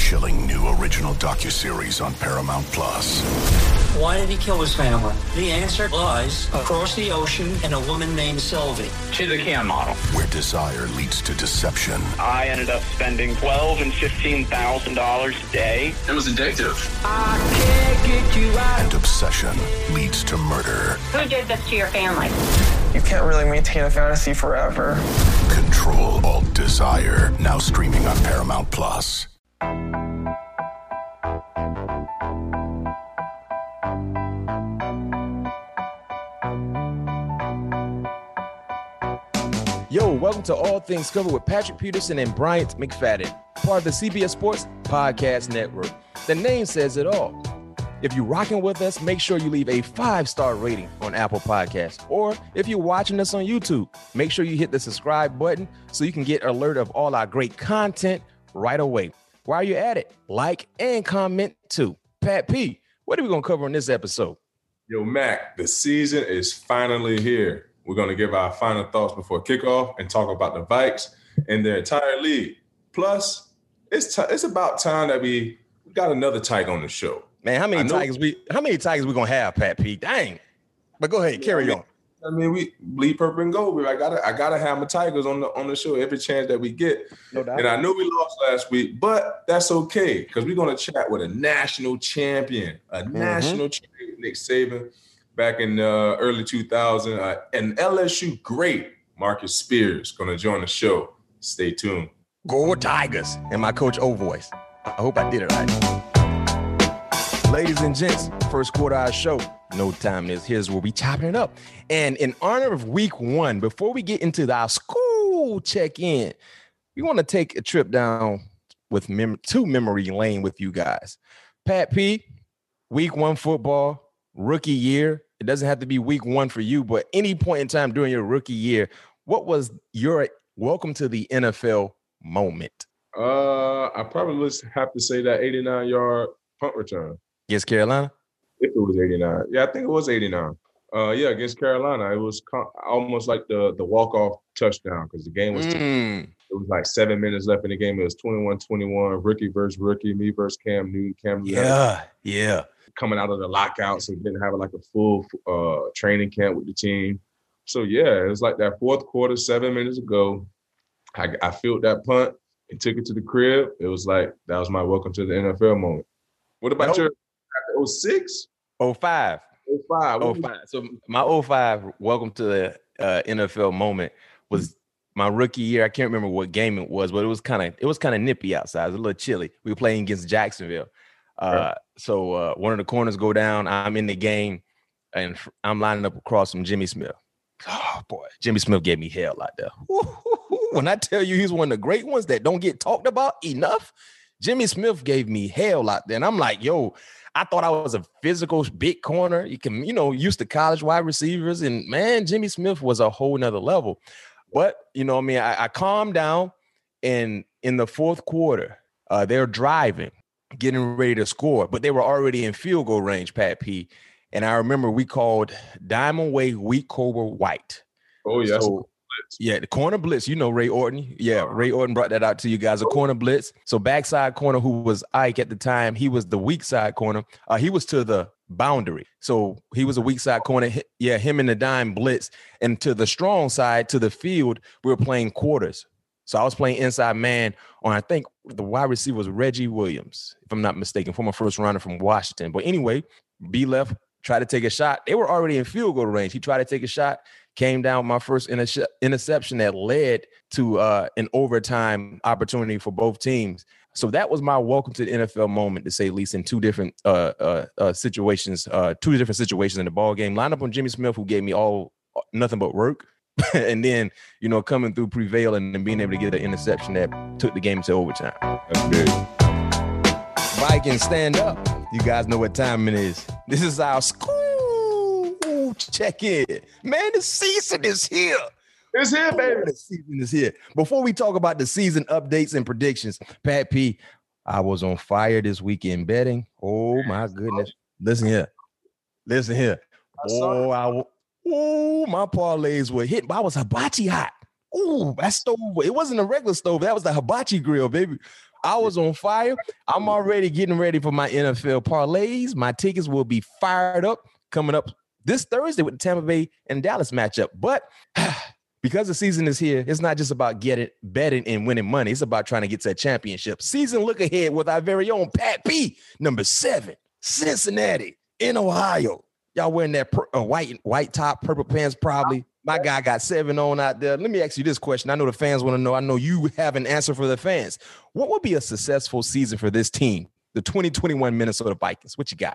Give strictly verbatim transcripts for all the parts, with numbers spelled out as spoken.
chilling new original docuseries on Paramount Plus. Why did he kill his family? The answer lies across the ocean in a woman named Sylvie. She's a Ken model. Where desire leads to deception. I ended up spending twelve and fifteen thousand dollars a day. It was addictive. I can't get you out. And obsession leads to murder. Who did this to your family? You can't really maintain a fantasy forever. Control Alt Desire. Now streaming on Paramount Plus. Yo, welcome to All Things Covered with Patrick Peterson and Bryant McFadden, part of the C B S Sports Podcast Network. The name says it all. If you're rocking with us, make sure you leave a five-star rating on Apple Podcasts. Or if you're watching us on YouTube, make sure you hit the subscribe button so you can get alert of all our great content right away. While you're at it, like and comment too. Pat P, what are we going to cover in this episode? Yo, Mac, the season is finally here. We're going to give our final thoughts before kickoff and talk about the Vikes and their entire league. Plus, it's t- it's about time that we got another Tiger on the show. Man, how many Tigers we how many Tigers we gonna have, Pat P? Dang. But go ahead, carry I mean, on. I mean, we bleed purple and gold. I gotta I gotta have my Tigers on the on the show every chance that we get. No doubt. And I know we lost last week, but that's okay because we're gonna chat with a national champion, a mm-hmm. national champion, Nick Saban. Back in uh, early two thousand, uh, and L S U great Marcus Spears going to join the show. Stay tuned. Go Tigers and my Coach O voice. I hope I did it right. Ladies and gents, first quarter of our show. No time is here's where we chopping it up. And in honor of week one, before we get into our school check-in, we want to take a trip down with mem- to memory lane with you guys. Pat P, week one football. Rookie year. It doesn't have to be week one for you, but any point in time during your rookie year, what was your welcome to the N F L moment? Uh, I probably would have to say that eighty-nine yard punt return. Against Carolina? If it was eighty-nine. Yeah, I think it was eighty-nine. Uh, yeah, against Carolina. It was co- almost like the, the walk-off touchdown because the game was mm. It was like seven minutes left in the game. It was twenty-one twenty-one, rookie versus rookie, me versus Cam Newton. Cam Newton yeah, yeah. Coming out of the lockout, so didn't have like a full uh, training camp with the team. So yeah, it was like that fourth quarter, seven minutes ago. I, I filled that punt and took it to the crib. It was like that was my welcome to the N F L moment. What about nope. your oh six? oh five oh five oh five So my oh five welcome to the uh, N F L moment was my rookie year. I can't remember what game it was, but it was kind of it was kind of nippy outside. It was a little chilly. We were playing against Jacksonville. Uh, right. So uh, one of the corners go down. I'm in the game, and I'm lining up across from Jimmy Smith. Oh, boy. Jimmy Smith gave me hell out there. When I tell you he's one of the great ones that don't get talked about enough, Jimmy Smith gave me hell out there. And I'm like, yo, I thought I was a physical big corner. You can, you know, used to college wide receivers. And, man, Jimmy Smith was a whole nother level. But, you know what I mean? I, I calmed down, and in the fourth quarter, uh, they're driving, getting ready to score, but they were already in field goal range, Pat P. And I remember we called Diamond Way Wheat Cobra White. Oh, yeah. So, yeah, the corner blitz. You know Ray Orton. Yeah, Ray Orton brought that out to you guys, a corner blitz. So backside corner, who was Ike at the time, he was the weak side corner. Uh, he was to the boundary. So he was a weak side corner. Yeah, him and the dime blitz. And to the strong side, to the field, we were playing quarters. So I was playing inside man on, I think the wide receiver was Reggie Williams, if I'm not mistaken, former first rounder from Washington. But anyway, B left, tried to take a shot. They were already in field goal range. He tried to take a shot, came down with my first inter- interception that led to uh, an overtime opportunity for both teams. So that was my welcome to the N F L moment, to say at least, in two different uh, uh, uh, situations, uh, two different situations in the ball game. Line up on Jimmy Smith, who gave me all nothing but work. And then, you know, coming through Prevail and then being able to get an interception that took the game into overtime. That's big. Vikings, stand up. You guys know what time it is. This is our school check-in. Man, the season is here. It's here, baby. The season is here. Before we talk about the season updates and predictions, Pat P, I was on fire this weekend betting. Oh, my goodness. Listen here. Listen here. Oh, I Oh, my parlays were hit. I was hibachi hot. Oh, that stove. It wasn't a regular stove. That was the hibachi grill, baby. I was on fire. I'm already getting ready for my N F L parlays. My tickets will be fired up coming up this Thursday with the Tampa Bay and Dallas matchup. But because the season is here, it's not just about getting betting and winning money. It's about trying to get to a championship. Season look ahead with our very own Pat P, number seven, Cincinnati in Ohio. Y'all wearing that per, uh, white white top, purple pants probably. My guy got seven on out there. Let me ask you this question. I know the fans want to know. I know you have an answer for the fans. What would be a successful season for this team, the twenty twenty-one Minnesota Vikings? What you got?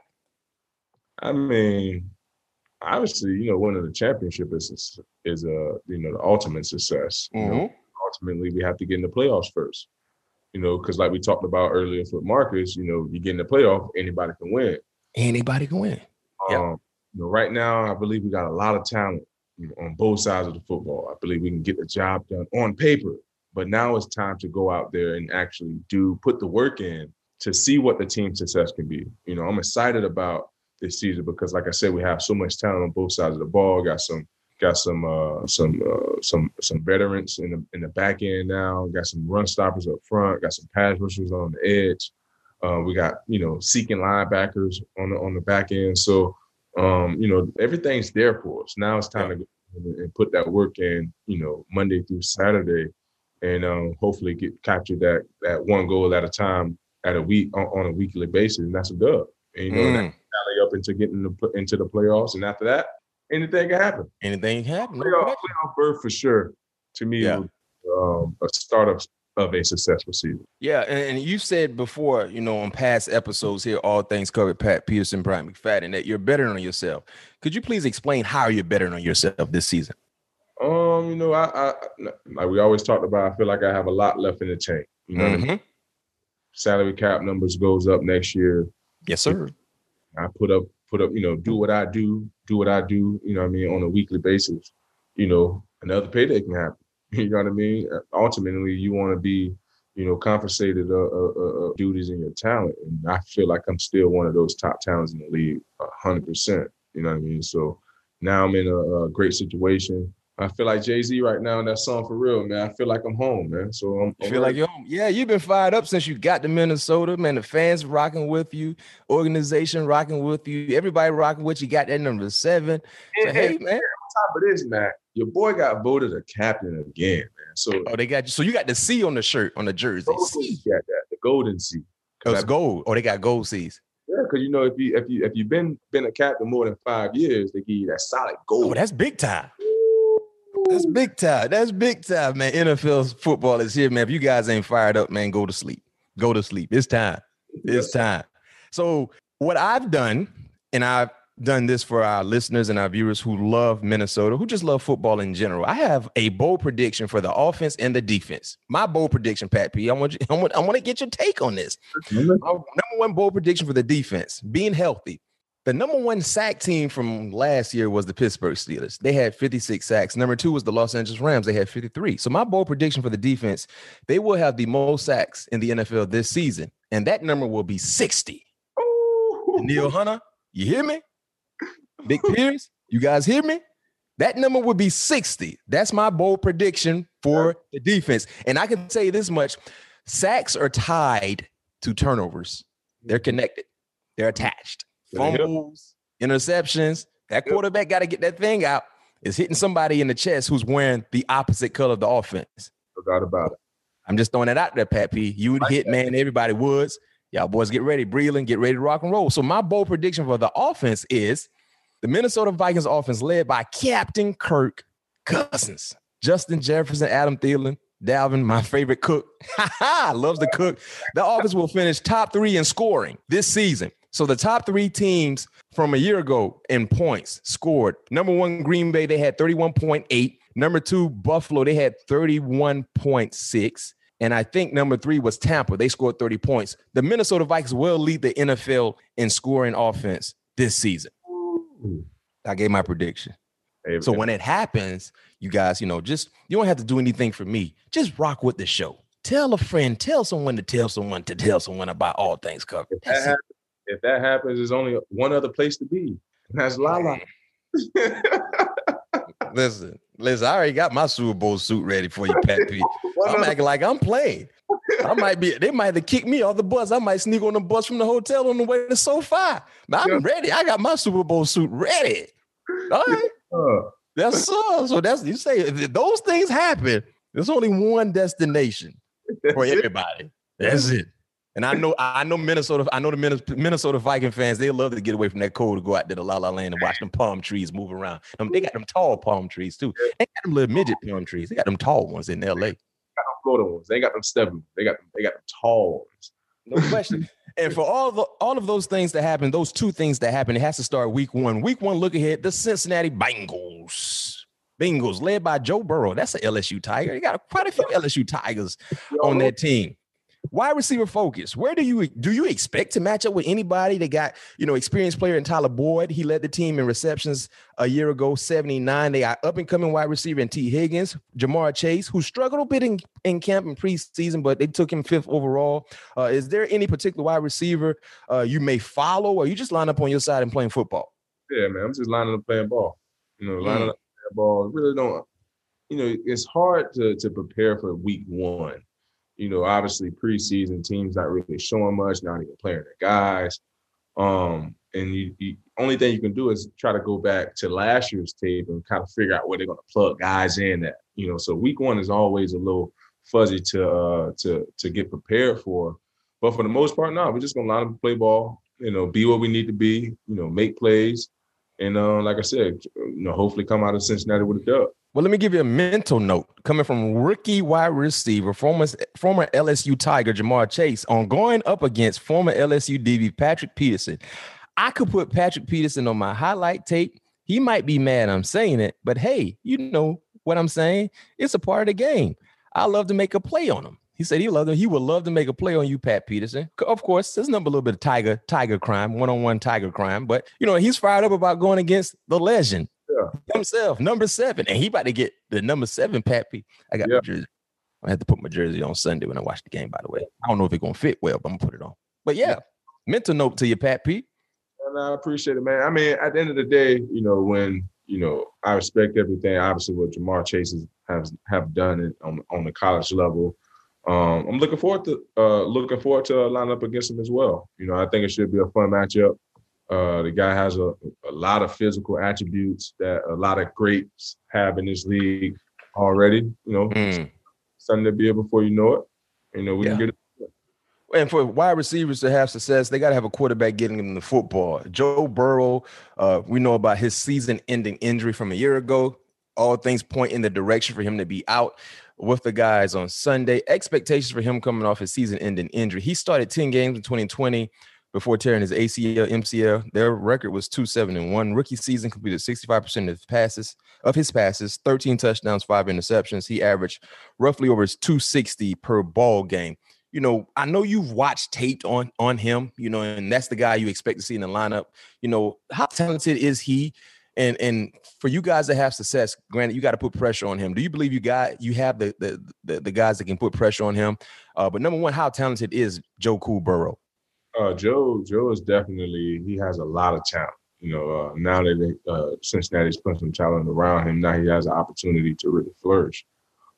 I mean, obviously, you know, winning the championship is is a you know the ultimate success. You Mm-hmm. know, ultimately, we have to get in the playoffs first. You know, because like we talked about earlier with Marcus, you know, you get in the playoff, anybody can win. Anybody can win. Yep. Um, you know, right now, I believe we got a lot of talent, you know, on both sides of the football. I believe we can get the job done on paper, but now it's time to go out there and actually do put the work in to see what the team success can be. You know, I'm excited about this season because, like I said, we have so much talent on both sides of the ball. Got some, got some, uh, some, uh, some, some veterans in the in the back end now. Got some run stoppers up front. Got some pass rushers on the edge. Uh, we got, you know, seeking linebackers on the on the back end. So, um, you know, everything's there for us. Now it's time yeah. to go and put that work in, you know, Monday through Saturday, and um, hopefully get capture that that one goal at a time at a week on, on a weekly basis, and that's a dub. And, you know, mm. that tally up into getting the, into the playoffs, and after that, anything can happen. Anything can happen. Playoff, playoff berth for sure. To me, yeah. was, um, a startup of a successful season. Yeah, and, and you said before, you know, on past episodes here, All Things Covered, Pat Peterson, Brian McFadden, that you're bettering on yourself. Could you please explain how you're bettering on yourself this season? Um, you know, I, I like we always talked about, I feel like I have a lot left in the tank. You know, mm-hmm. what I mean? Salary cap numbers goes up next year. Yes, sir. I put up, put up, you know, do what I do, do what I do, you know what I mean, on a weekly basis. You know, another payday can happen. You know what I mean? Ultimately, you want to be, you know, compensated uh, uh, uh, duties and your talent. And I feel like I'm still one of those top talents in the league, one hundred percent. You know what I mean? So now I'm in a, a great situation. I feel like Jay-Z right now in that song For Real, man. I feel like I'm home, man. So I'm, you feel like you're home. Yeah, you've been fired up since you got to Minnesota, man. The fans rocking with you, organization rocking with you, everybody rocking with you. Got that number seven. So, hey, hey, man. On top of this, man, your boy got voted a captain again, man. So oh, they got you. So you got the C on the shirt, on the jersey. C. Yeah, that the golden C. Oh, it's I, gold. Oh, they got gold C's. Yeah, because you know if you if you if you've been been a captain more than five years, they give you that solid gold. Oh, that's big time. That's big time. That's big time, man. N F L football is here, man. If you guys ain't fired up, man, go to sleep. Go to sleep. It's time. It's time. So what I've done, and I've done this for our listeners and our viewers who love Minnesota, who just love football in general. I have a bold prediction for the offense and the defense. My bold prediction, Pat P, I want you, I want, I want to get your take on this. Mm-hmm. My number one bold prediction for the defense, being healthy. The number one sack team from last year was the Pittsburgh Steelers. They had fifty-six sacks. Number two was the Los Angeles Rams. They had fifty-three. So my bold prediction for the defense, they will have the most sacks in the N F L this season. And that number will be sixty. Neil Hunter, you hear me? Big Pierce, you guys hear me? That number would be sixty. That's my bold prediction for the defense. And I can say this much. Sacks are tied to turnovers. They're connected. They're attached. Fumbles, interceptions. That quarterback got to get that thing out. Is hitting somebody in the chest who's wearing the opposite color of the offense. No doubt about it. I'm just throwing that out there, Pat P. You would hit, man. Everybody Woods. Y'all boys get ready. Breland, get ready to rock and roll. So my bold prediction for the offense is the Minnesota Vikings offense led by Captain Kirk Cousins, Justin Jefferson, Adam Thielen, Dalvin, my favorite cook. Loves to cook. The offense will finish top three in scoring this season. So the top three teams from a year ago in points scored. Number one, Green Bay, they had thirty-one point eight. Number two, Buffalo, they had thirty-one point six. And I think number three was Tampa. They scored thirty points. The Minnesota Vikings will lead the N F L in scoring offense this season. Ooh. I gave my prediction. Hey, so when it happens, you guys, you know, just you don't have to do anything for me. Just rock with the show. Tell a friend, tell someone to tell someone to tell someone about All Things Covered. That's it. If that happens, there's only one other place to be. And that's Lala. listen, listen, I already got my Super Bowl suit ready for you, Pat P. I'm acting like I'm playing. I might be, they might have kicked me off the bus. I might sneak on the bus from the hotel on the way to SoFi. I'm yeah. ready. I got my Super Bowl suit ready. All right. Uh, that's so. So that's, you say, if those things happen, there's only one destination for everybody. That's it. And I know, I know Minnesota, I know the Minnesota Viking fans, they love to get away from that cold to go out to the La La Land and watch them palm trees move around. Um, they got them tall palm trees too. They got them little midget palm trees. They got them tall ones in L A. They got them Florida ones. They got them stubby. They got them, they got them tall ones. No question. And for all the all of those things that happen, those two things that happen, it has to start week one. Week one, look ahead, the Cincinnati Bengals. Bengals led by Joe Burrow. That's an L S U Tiger. You got quite a few L S U Tigers on that team. Wide receiver focus. Where do you do you expect to match up with anybody that got, you know, experienced player in Tyler Boyd? He led the team in receptions a year ago, seventy-nine. They got up and coming wide receiver in T. Higgins, Jamar Chase, who struggled a bit in, in camp and preseason, but they took him fifth overall. Uh, is there any particular wide receiver uh, you may follow, or you just line up on your side and playing football? Yeah, man, I'm just lining up playing ball. You know, lining mm. up playing ball. Really don't. You know, it's hard to to prepare for week one. You know, obviously preseason teams not really showing much, not even playing their guys. Um, and you, you only thing you can do is try to go back to last year's tape and kind of figure out where they're going to plug guys in at. You know, so week one is always a little fuzzy to uh, to to get prepared for. But for the most part, no, we're just gonna line up and play ball. You know, be what we need to be. You know, make plays, and uh, like I said, you know, hopefully come out of Cincinnati with a dub. Well, let me give you a mental note coming from rookie wide receiver, former, former L S U Tiger Jamar Chase, on going up against former L S U D B Patrick Peterson. I could put Patrick Peterson on my highlight tape. He might be mad I'm saying it, but hey, you know what I'm saying? It's a part of the game. I love to make a play on him. He said he loved him. He would love to make a play on you, Pat Peterson. Of course, there's number a little bit of tiger, tiger crime, one-on-one tiger crime, but you know, he's fired up about going against the legend. Yeah. Himself, number seven, and he about to get the number seven, Pat P. I got yeah. my jersey. I had to put my jersey on Sunday when I watched the game, by the way. I don't know if it's gonna fit well, but I'm gonna put it on. But yeah, yeah. mental note to you, Pat P. And I appreciate it, man. I mean, at the end of the day, you know, when you know, I respect everything, obviously, what Jamar Chase has have done it on on the college level. Um, I'm looking forward to uh, looking forward to line up against him as well. You know, I think it should be a fun matchup. Uh, the guy has a, a lot of physical attributes that a lot of greats have in this league already. You know, mm. something to be able before you know it. You know, we yeah. can get it. And for wide receivers to have success, they got to have a quarterback getting them the football. Joe Burrow, uh, we know about his season-ending injury from a year ago. All things point in the direction for him to be out with the guys on Sunday. Expectations for him coming off his season-ending injury. He started ten games in twenty twenty. Before tearing his A C L, M C L. Their record was two seven and one. Rookie season completed sixty-five percent of his passes, of his passes, thirteen touchdowns, five interceptions. He averaged roughly over his two sixty per ball game. You know, I know you've watched tape on, on him, you know, and that's the guy you expect to see in the lineup. You know, how talented is he? And and for you guys to have success, granted, you got to put pressure on him. Do you believe you got you have the the the, the guys that can put pressure on him? Uh, but number one, how talented is Joe Cool Burrow? Uh, Joe, Joe is definitely, he has a lot of talent. You know, uh, now that they, uh, Cincinnati's put some talent around him, now he has an opportunity to really flourish.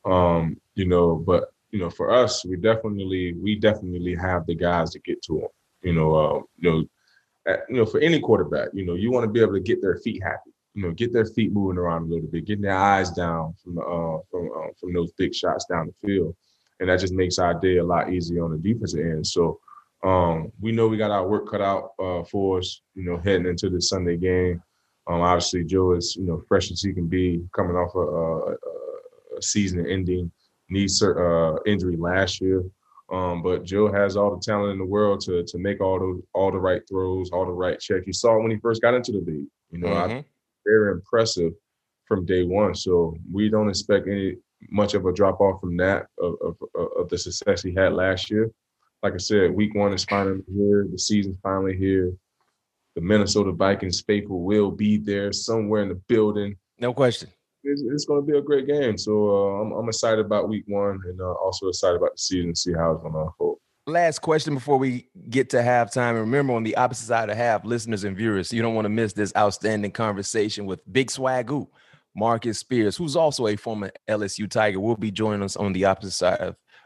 Um, you know, but, you know, for us, we definitely, we definitely have the guys to get to him. You know, uh, you know, at, you know, for any quarterback, you know, you want to be able to get their feet happy, you know, get their feet moving around a little bit, getting their eyes down from, the, uh, from, uh, from those big shots down the field. And that just makes our day a lot easier on the defensive end. So, Um, we know we got our work cut out uh, for us, you know, heading into the Sunday game. Um, obviously, Joe is, you know, fresh as he can be, coming off a, a, a season-ending knee uh, injury last year. Um, but Joe has all the talent in the world to to make all the all the right throws, all the right checks. You saw it when he first got into the league. You know, mm-hmm. I, very impressive from day one. So we don't expect any much of a drop off from that of, of, of the success he had last year. Like I said, week one is finally here. The season's finally here. The Minnesota Vikings faithful will be there somewhere in the building. No question. It's, it's going to be a great game. So uh, I'm, I'm excited about week one and uh, also excited about the season and see how it's going to unfold. Last question before we get to halftime. And remember, on the opposite side of half, listeners and viewers, you don't want to miss this outstanding conversation with Big Swagoo, Marcus Spears, who's also a former L S U Tiger, will be joining us on the opposite side of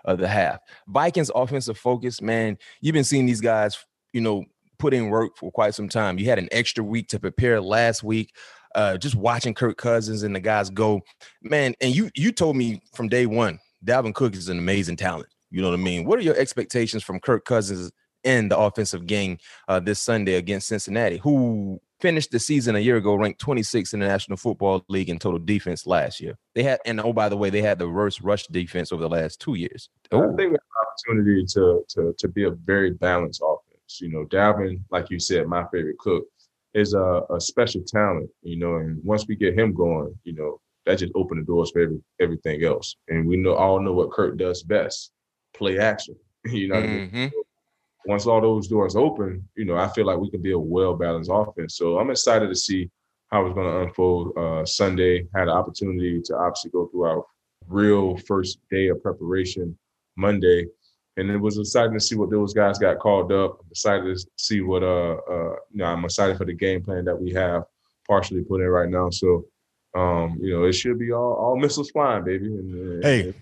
of the half. Vikings offensive focus, man, you've been seeing these guys, you know, put in work for quite some time. You had an extra week to prepare last week. Uh, just watching Kirk Cousins and the guys go, man, and you you told me from day one, Dalvin Cook is an amazing talent. You know what I mean? What are your expectations from Kirk Cousins in the offensive game uh, this Sunday against Cincinnati, who finished the season a year ago ranked twenty-sixth in the National Football League in total defense last year? They had, and oh, by the way, they had the worst rush defense over the last two years. Ooh. I think we have an opportunity to, to, to be a very balanced offense. You know, Dalvin, like you said, my favorite Cook, is a, a special talent, you know, and once we get him going, you know, that just opened the doors for every, everything else. And we know all know what Kirk does best, play action. You know what mm-hmm. I mean? So once all those doors open, you know, I feel like we can be a well-balanced offense. So I'm excited to see how it's going to unfold uh, Sunday. Had an opportunity to obviously go through our real first day of preparation Monday. And it was exciting to see what those guys got called up. I'm excited to see what, uh, uh, you know, I'm excited for the game plan that we have partially put in right now. So, um, you know, it should be all, all missiles flying, baby. And, uh, hey,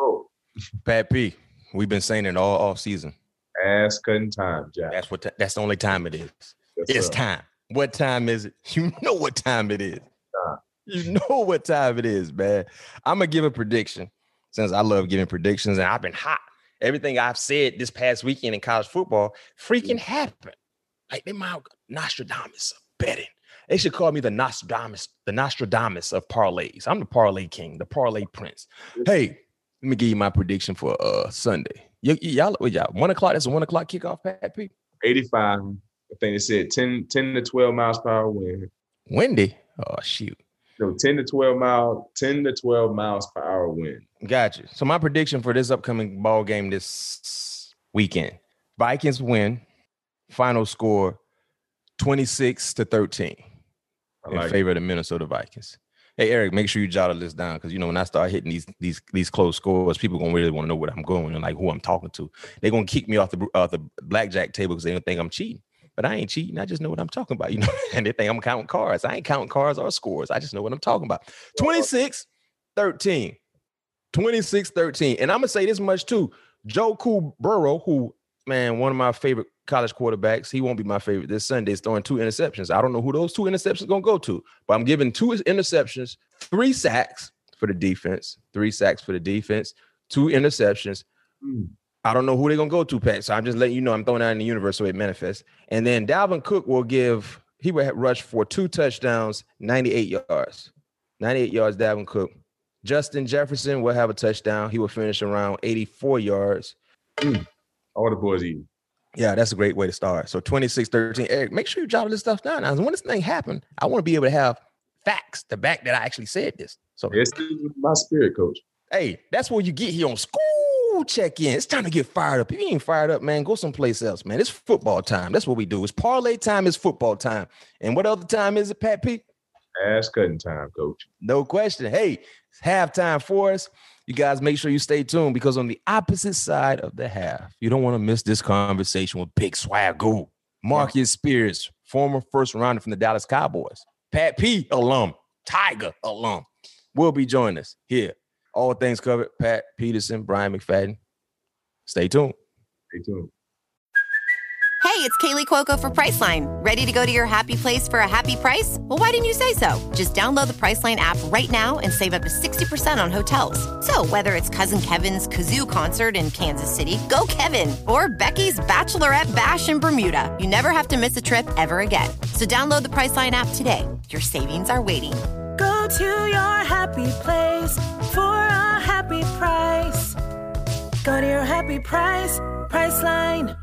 Pat P, we've been saying it all off season. Ass cutting time, Jack. That's what. T- that's the only time it is. Yes, it's sir. time. What time is it? You know what time it is. Time. You know what time it is, man. I'm gonna give a prediction since I love giving predictions, and I've been hot. Everything I've said this past weekend in college football freaking happened. Like they might Nostradamus of betting. They should call me the Nostradamus, the Nostradamus of parlays. I'm the parlay king, the parlay prince. Hey, let me give you my prediction for uh Sunday. Y- y- y'all, y'all, one o'clock. That's a one o'clock kickoff, Pat P. eighty-five. I think they said ten, ten to twelve miles per hour wind. Windy. Oh shoot. No, ten to twelve mile, ten to twelve miles per hour wind. Gotcha. So my prediction for this upcoming ball game this weekend: Vikings win. Final score twenty-six to thirteen in like favor it. of the Minnesota Vikings. Hey Eric, make sure you jot this down because you know when I start hitting these these these close scores, people gonna really want to know what I'm going and like who I'm talking to. They're gonna kick me off the off the blackjack table because they don't think I'm cheating. But I ain't cheating. I just know what I'm talking about, you know. And they think I'm counting cards. I ain't counting cards or scores. I just know what I'm talking about. twenty-six thirteen. twenty-six thirteen. And I'm going to say this much too. Joe Cool Burrow, who, man, one of my favorite college quarterbacks, he won't be my favorite this Sunday, is throwing two interceptions. I don't know who those two interceptions are going to go to, but I'm giving two interceptions, three sacks for the defense, three sacks for the defense, two interceptions. Mm. I don't know who they're going to go to, Pat. So I'm just letting you know I'm throwing out in the universe so it manifests. And then Dalvin Cook will give, he will rush for two touchdowns, ninety-eight yards. ninety-eight yards, Dalvin Cook. Justin Jefferson will have a touchdown. He will finish around eighty-four yards. Mm. All the boys eat. Yeah, that's a great way to start. So twenty-six thirteen. Eric, make sure you jot this stuff down. Now, when this thing happened, I want to be able to have facts to back that I actually said this. So it's my spirit, coach. Hey, that's what you get here on School Check In. It's time to get fired up. If you ain't fired up, man, go someplace else, man. It's football time. That's what we do. It's parlay time. It's football time. And what other time is it, Pat P? Ass cutting time, coach. No question. Hey, it's halftime for us. You guys make sure you stay tuned because on the opposite side of the half, you don't want to miss this conversation with Big Swagoo, Marcus Spears, former first rounder from the Dallas Cowboys, Pat P alum, Tiger alum, will be joining us here. All things covered, Pat Peterson, Brian McFadden. Stay tuned. Stay tuned. Hey, it's Kaylee Cuoco for Priceline. Ready to go to your happy place for a happy price? Well, why didn't you say so? Just download the Priceline app right now and save up to sixty percent on hotels. So whether it's Cousin Kevin's Kazoo Concert in Kansas City, go Kevin, or Becky's Bachelorette Bash in Bermuda, you never have to miss a trip ever again. So download the Priceline app today. Your savings are waiting. Go to your happy place for a happy price. Go to your happy price, Priceline.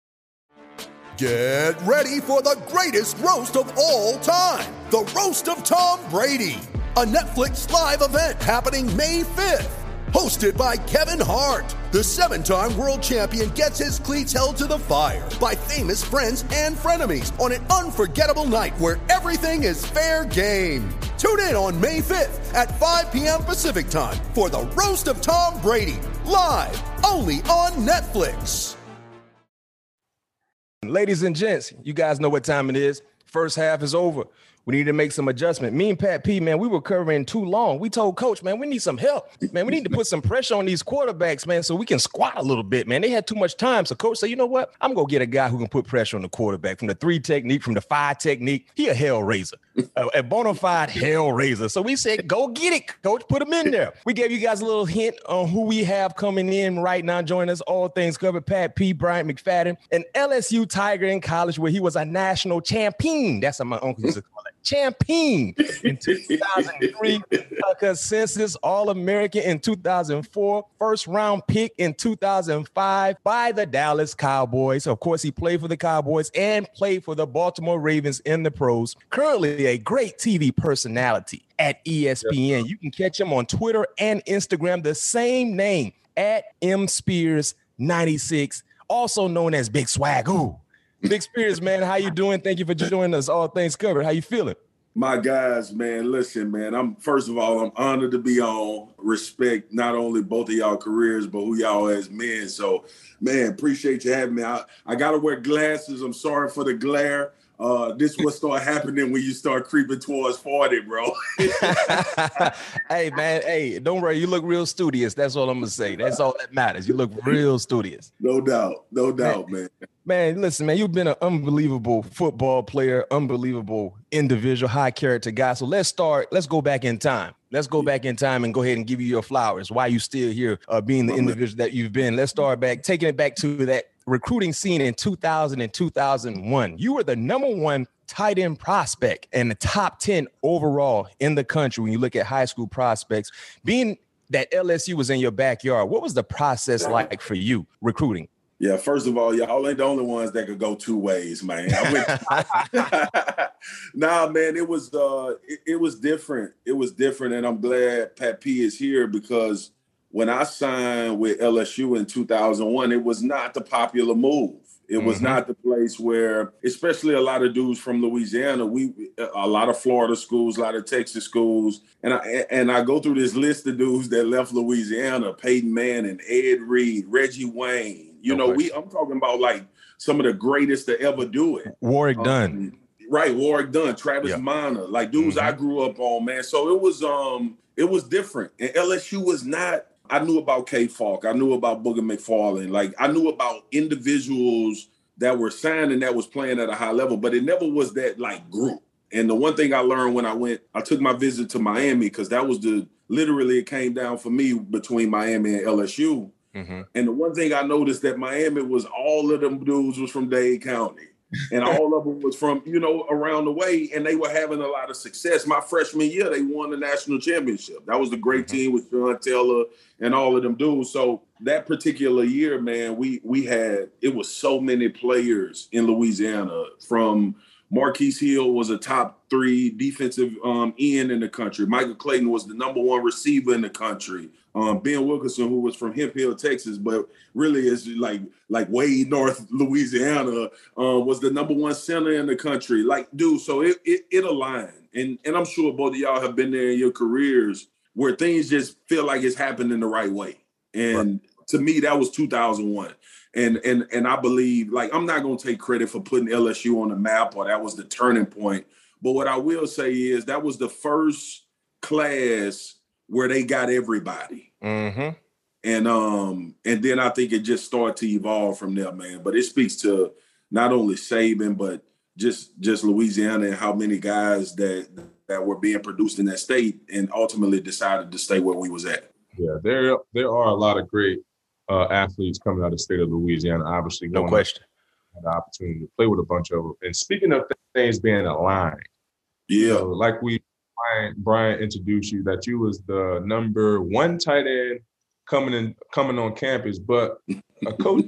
Get ready for the greatest roast of all time, the Roast of Tom Brady, a Netflix live event happening May fifth. Hosted by Kevin Hart, the seven-time world champion gets his cleats held to the fire by famous friends and frenemies on an unforgettable night where everything is fair game. Tune in on May fifth at five p.m. Pacific time for the Roast of Tom Brady, live only on Netflix. Ladies and gents, you guys know what time it is. First half is over. We need to make some adjustment. Me and Pat P, man, we were covering too long. We told Coach, man, we need some help. Man, we need to put some pressure on these quarterbacks, man, so we can squat a little bit, man. They had too much time. So Coach said, you know what? I'm going to get a guy who can put pressure on the quarterback from the three technique, from the five technique. He a hell raiser, a, a bona fide hell raiser. So we said, go get it, Coach. Put him in there. We gave you guys a little hint on who we have coming in right now. Join us, all things covered. Pat P, Bryant McFadden, an L S U Tiger in college where he was a national champion. That's what my uncle used to call it. Champion in two thousand three, a consensus All-American in two thousand four, first round pick in two thousand five by the Dallas Cowboys. Of course, he played for the Cowboys and played for the Baltimore Ravens in the pros. Currently a great T V personality at E S P N. You can catch him on Twitter and Instagram, the same name, at M Spears ninety-six, also known as Big Swag. Ooh. Big Spears, man, how you doing? Thank you for joining us. All things covered. How you feeling? My guys, man, listen, man, I'm first of all, I'm honored to be on. Respect not only both of y'all careers, but who y'all as men. So, man, appreciate you having me. I, I got to wear glasses. I'm sorry for the glare. Uh, this will start happening when you start creeping towards forty, bro. Hey, man, hey, don't worry. You look real studious. That's all I'm going to say. That's all that matters. You look real studious. No doubt. No doubt, man. man. Man, listen, man, you've been an unbelievable football player, unbelievable individual, high character guy. So let's start. Let's go back in time. Let's go back in time and go ahead and give you your flowers. Why you still here, uh, being the individual that you've been. Let's start back, taking it back to that recruiting scene in two thousand and two thousand one. You were the number one tight end prospect and the top ten overall in the country when you look at high school prospects. Being that L S U was in your backyard, what was the process like for you recruiting? Yeah, first of all, y'all ain't the only ones that could go two ways, man. I went, nah, man, it was uh, it, it was different. It was different, and I'm glad Pat P is here because when I signed with L S U in two thousand one, it was not the popular move. It mm-hmm. was not the place where, especially a lot of dudes from Louisiana, we a lot of Florida schools, a lot of Texas schools, and I and I go through this list of dudes that left Louisiana: Peyton Manning, Ed Reed, Reggie Wayne. You know, we I'm talking about like some of the greatest to ever do it. Warwick um, Dunn. Right, Warwick Dunn, Travis yeah. Minor, like dudes mm-hmm. I grew up on, man. So it was um it was different. And L S U was not, I knew about K Falk, I knew about Booger McFarland, like I knew about individuals that were signed and that was playing at a high level, but it never was that like group. And the one thing I learned when I went, I took my visit to Miami because that was the literally it came down for me between Miami and L S U. Mm-hmm. And the one thing I noticed that Miami was all of them dudes was from Dade County and all of them was from, you know, around the way. And they were having a lot of success. My freshman year, they won the national championship. That was the great mm-hmm. team with Sean Taylor and all of them dudes. So that particular year, man, we we had, it was so many players in Louisiana. From Marquise Hill was a top three defensive um, end in the country. Michael Clayton was the number one receiver in the country. Um, Ben Wilkerson, who was from Hemp Hill, Texas, but really is like like way north Louisiana, uh, was the number one center in the country. Like, dude, so it, it it aligned. And and I'm sure both of y'all have been there in your careers where things just feel like it's happening the right way. And right. to me, that was two thousand one. And and and I believe, like, I'm not going to take credit for putting L S U on the map or that was the turning point. But what I will say is that was the first class where they got everybody. Mm-hmm. And um, and then I think it just started to evolve from there, man. But it speaks to not only Saban, but just just Louisiana and how many guys that that were being produced in that state and ultimately decided to stay where we was at. Yeah, there there are a lot of great uh, athletes coming out of the state of Louisiana, obviously. No question. Had the opportunity to play with a bunch of them. And speaking of things being aligned, yeah, you know, like we Brian, Brian introduced you that you was the number one tight end coming in coming on campus, but a coach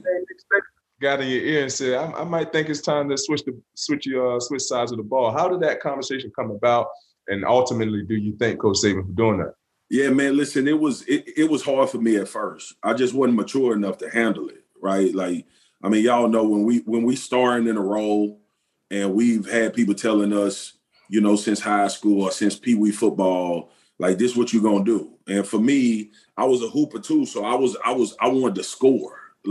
got in your ear and said, I, I might think it's time to switch the switch your uh, switch sides of the ball. How did that conversation come about? And ultimately, do you thank Coach Saban for doing that? Yeah, man, listen, it was it, it was hard for me at first. I just wasn't mature enough to handle it, right? Like, I mean, y'all know when we when we starting in a role and we've had people telling us, you know, since high school or since Pee Wee football, like, this is what you're gonna do. And for me, I was a hooper too, so I was I was I wanted to score. Like,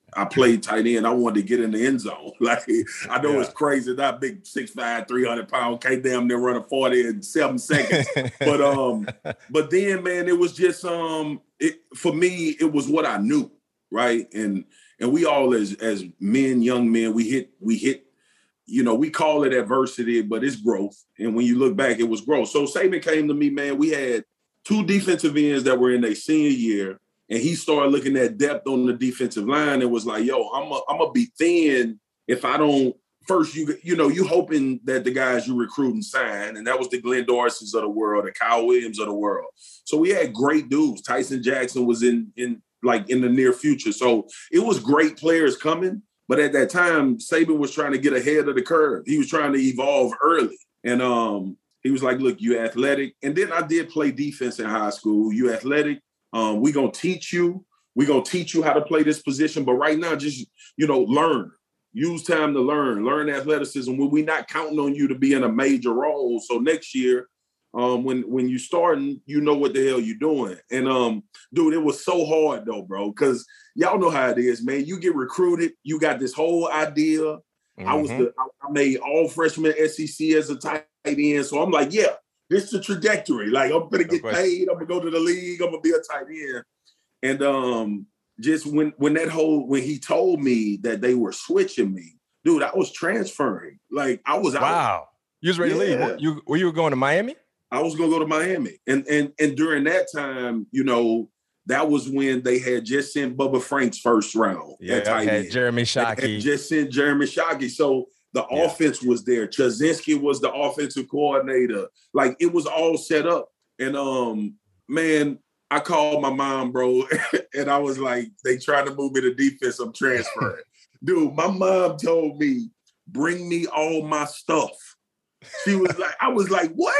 I played tight end. I wanted to get in the end zone. Like, I know yeah. it's crazy. That big six five, three hundred pound, can't damn near run a forty in seven seconds. but um, but then, man, it was just um, it for me, it was what I knew, right? And and we all as as men, young men, we hit we hit. You know, we call it adversity, but it's growth. And when you look back, it was growth. So Saban came to me, man. We had two defensive ends that were in their senior year, and he started looking at depth on the defensive line and was like, yo, I'm a, I'm gonna be thin if I don't first, you you know, you hoping that the guys you recruit and sign, and that was the Glenn Dorsey's of the world, the Kyle Williams of the world. So we had great dudes. Tyson Jackson was in in like in the near future. So it was great players coming. But at that time, Saban was trying to get ahead of the curve. He was trying to evolve early. And um, he was like, look, you athletic. And then I did play defense in high school. You athletic. Um, we going to teach you. we going to teach you how to play this position. But right now, just, you know, learn. Use time to learn. Learn athleticism. We're not counting on you to be in a major role. So next year, um, when when you starting, you know what the hell you're doing. And, um, dude, it was so hard, though, bro, because y'all know how it is, man. You get recruited. You got this whole idea. Mm-hmm. I was the I made all freshman S E C as a tight end. So I'm like, yeah, this is the trajectory. Like, I'm going to get paid. I'm going to go to the league. I'm going to be a tight end. And um, just when when that whole, when he told me that they were switching me, dude, I was transferring. Like, I was out. Wow. You was ready yeah. to leave. You, were you going to Miami? I was going to go to Miami. And, and, and during that time, you know, that was when they had just sent Bubba Franks first round. Yeah, had Jeremy Shockey. Just sent Jeremy Shockey. So the yeah. offense was there. Chazinski was the offensive coordinator. Like, it was all set up. And, um, man, I called my mom, bro, and I was like, they trying to move me to defense. I'm transferring. Dude, my mom told me, bring me all my stuff. She was like, I was like, what?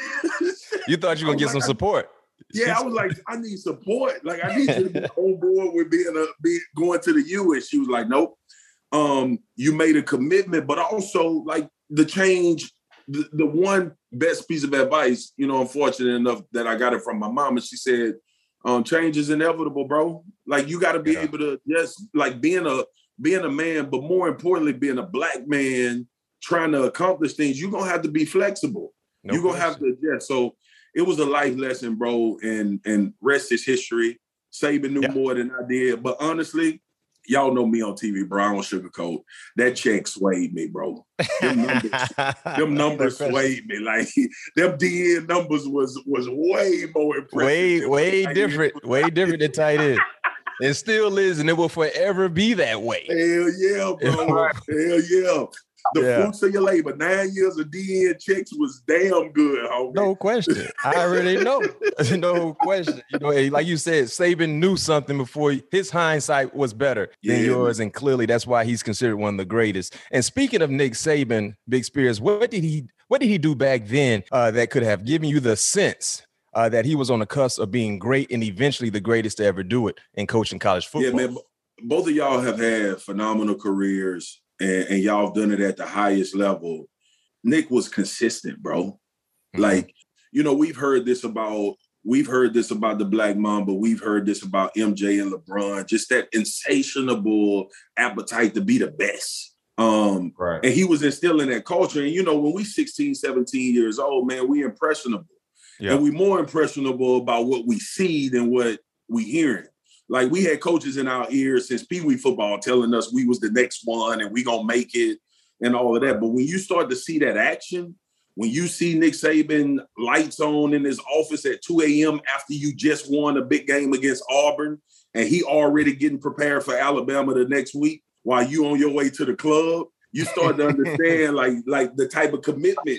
You thought you were going to get like, some support. Yeah, I was like, I need support. Like, I need you to be on board with being a be going to the U. And she was like, nope. Um, you made a commitment, but also like the change, the, the one best piece of advice, you know, I'm fortunate enough that I got it from my mom. And she said, um, change is inevitable, bro. Like, you got to be yeah. able to just like being a, being a man, but more importantly, being a black man trying to accomplish things, you're going to have to be flexible. No you're going to have to adjust. So it was a life lesson, bro. And, and rest is history. Saban knew yeah. more than I did. But honestly, y'all know me on T V, bro. I don't sugarcoat. That check swayed me, bro. Them numbers, them numbers swayed me. Like, them D N numbers was was way more impressive. Way, way different. Way different than tight end. It still is, and it will forever be that way. Hell yeah, bro. Hell yeah. The yeah. fruits of your labor, nine years of D N checks was damn good, homie. No question. I already know. No question. You know, like you said, Saban knew something before. His hindsight was better yeah. than yours, and clearly that's why he's considered one of the greatest. And speaking of Nick Saban, Big Spears, what did he what did he do back then uh, that could have given you the sense uh, that he was on the cusp of being great and eventually the greatest to ever do it in coaching college football? Yeah, man. Both of y'all have had phenomenal careers. And, and y'all have done it at the highest level. Nick was consistent, bro. Mm-hmm. Like, you know, we've heard this about, we've heard this about the Black Mamba. We've heard this about M J and LeBron, just that insatiable appetite to be the best. Um, right. And he was instilling that culture. And, you know, when we sixteen, seventeen years old, man, we impressionable. Yep. And we more impressionable about what we see than what we hearing. Like, we had coaches in our ears since Pee Wee football telling us we was the next one and we gonna make it and all of that. But when you start to see that action, when you see Nick Saban lights on in his office at two a.m. after you just won a big game against Auburn, and he already getting prepared for Alabama the next week while you on your way to the club, you start to understand like, like the type of commitment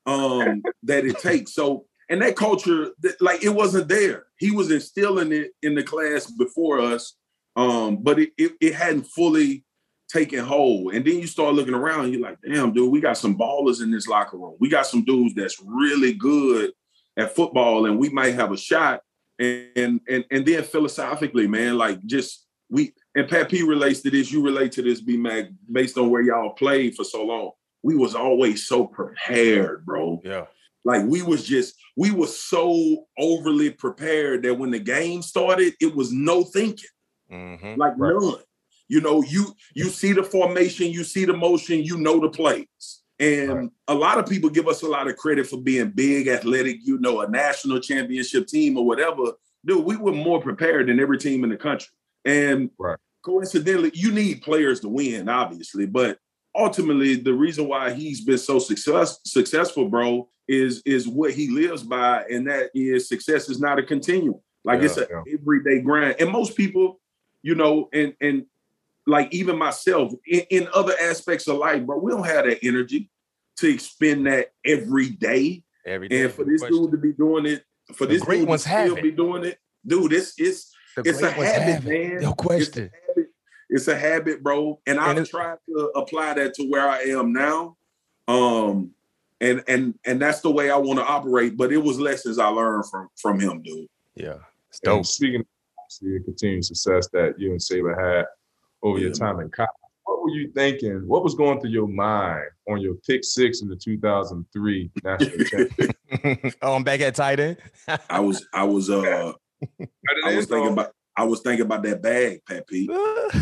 um, that it takes. So, and that culture, like, it wasn't there. He was instilling it in the class before us, um, but it, it, it hadn't fully taken hold. And then you start looking around, and you're like, damn, dude, we got some ballers in this locker room. We got some dudes that's really good at football, and we might have a shot. And and and then philosophically, man, like, just we – and Pat P relates to this. You relate to this, B-Mac, based on where y'all played for so long. We was always so prepared, bro. Yeah. Like, we was just, we were so overly prepared that when the game started, it was no thinking. Mm-hmm. Like, right. none. You know, you you see the formation, you see the motion, you know the plays. And right. a lot of people give us a lot of credit for being big, athletic, you know, a national championship team or whatever. Dude, we were more prepared than every team in the country. And right. coincidentally, you need players to win, obviously. But ultimately, the reason why he's been so success, successful, bro, is, is what he lives by. And that is success is not a continuum. Like yeah, it's an yeah. everyday grind. And most people, you know, and and like even myself, in, in other aspects of life, bro, we don't have that energy to expend that every day. Every day. And for this question. dude to be doing it, for the this dude to still be doing it, dude, it's it's the it's a habit, man. No question. It's a habit, it's a habit, bro. And, and I've tried to apply that to where I am now. Um, and and and that's the way I want to operate. But it was lessons I learned from from him, dude. Yeah. And speaking of the continued success that you and Saban had over yeah. your time in college, what were you thinking? What was going through your mind on your pick six in the two thousand three national championship? Oh, I'm back at tight end. I was, I was, uh, I was thinking about, I was thinking about that bag, Pat Pete.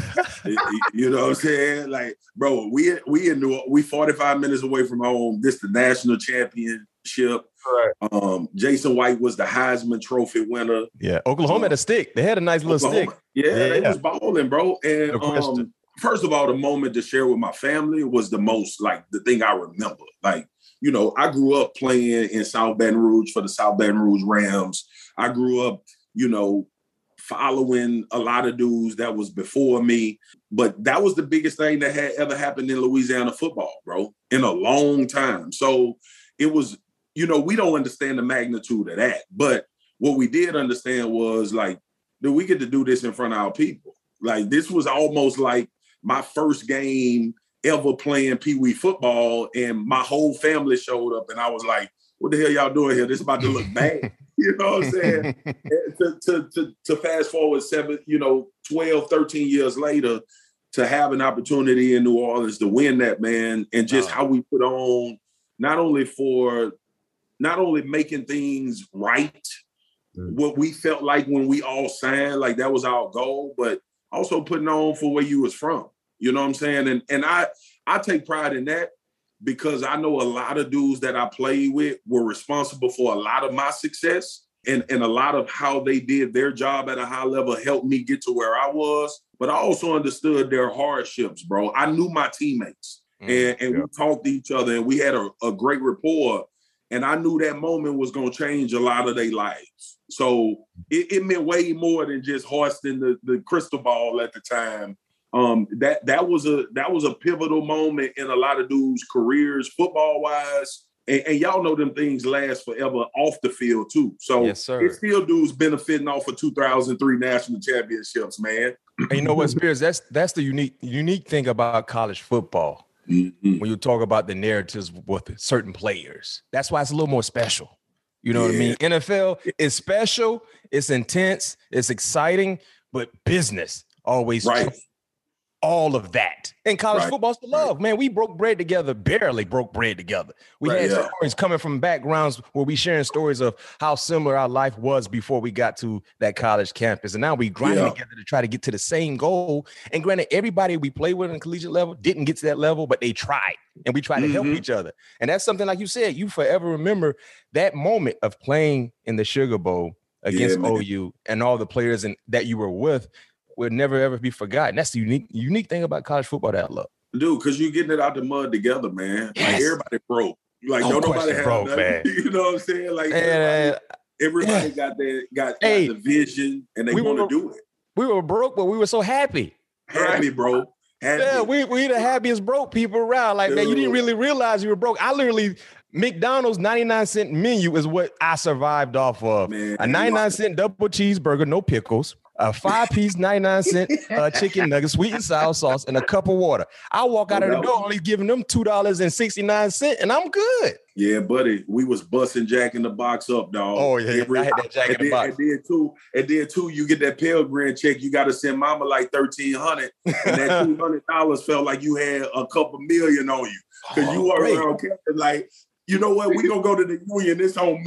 You know what I'm saying? Like, bro, we we in New, we forty-five minutes away from home. This the national championship. Right. Um, Jason White was the Heisman Trophy winner. Yeah, Oklahoma um, had a stick. They had a nice little Oklahoma. stick. Yeah, yeah, they was balling, bro. And no um, first of all, the moment to share with my family was the most, like, the thing I remember. Like, you know, I grew up playing in South Baton Rouge for the South Baton Rouge Rams. I grew up, you know, following a lot of dudes that was before me. But that was the biggest thing that had ever happened in Louisiana football, bro, in a long time. So it was, you know, we don't understand the magnitude of that. But what we did understand was, like, dude, we get to do this in front of our people. Like, this was almost like my first game ever playing Pee Wee football, and my whole family showed up, and I was like, what the hell y'all doing here? This is about to look bad. You know what I'm saying? to, to, to, to fast forward seven, you know, twelve, thirteen years later, to have an opportunity in New Orleans to win that, man, and just oh. how we put on, not only for, not only making things right, mm. what we felt like when we all signed, like that was our goal, but also putting on for where you was from. You know what I'm saying? And and I I take pride in that, because I know a lot of dudes that I played with were responsible for a lot of my success, and, and a lot of how they did their job at a high level helped me get to where I was. But I also understood their hardships, bro. I knew my teammates, mm, and, and yeah. we talked to each other, and we had a, a great rapport. And I knew that moment was going to change a lot of their lives. So it, it meant way more than just hoisting the, the crystal ball at the time. Um, that that was a that was a pivotal moment in a lot of dudes' careers, football wise, and, and y'all know them things last forever off the field too. So yes, sir. It's still dudes benefiting off of two thousand three national championships, man. And you know what, Spears? That's that's the unique unique thing about college football. Mm-hmm. When you talk about the narratives with certain players, that's why it's a little more special. You know yeah. what I mean? N F L is special, it's intense, it's exciting, but business always. Right. True. All of that. And college right. football's the love, man. We broke bread together, barely broke bread together. We right, had yeah. stories coming from backgrounds where we sharing stories of how similar our life was before we got to that college campus. And now we grinding yeah. together to try to get to the same goal. And granted, everybody we play with on the collegiate level didn't get to that level, but they tried. And we tried mm-hmm. to help each other. And that's something, like you said, you forever remember that moment of playing in the Sugar Bowl against yeah, O U and all the players in, that you were with. Will never ever be forgotten. That's the unique unique thing about college football that I love. Dude, because you're getting it out the mud together, man. Yes. Like everybody broke. Like no nobody had broke, nothing. Man. You know what I'm saying? Like everybody, everybody yeah. got their got, hey, got the vision and they we want to do it. We were broke, but we were so happy. Happy, bro. Happy. Yeah, we we the happiest broke people around. Like, man, you didn't really realize you were broke. I literally McDonald's ninety-nine cent menu is what I survived off of. Man, a ninety-nine cent double cheeseburger, no pickles. A five-piece ninety-nine cent uh, chicken nugget, sweet and sour sauce, and a cup of water. I walk out of the door only giving them two dollars and sixty-nine cents, and I'm good. Yeah, buddy. We was busting Jack in the Box up, dog. Oh, yeah. Every, I had that Jack in the Box. And then, too, and then, too, you get that Pell Grant check. You got to send mama like thirteen hundred dollars, and that two hundred dollars felt like you had a couple million on you. Because oh, you were around campus like, you know what? We going to go to the union. It's on me.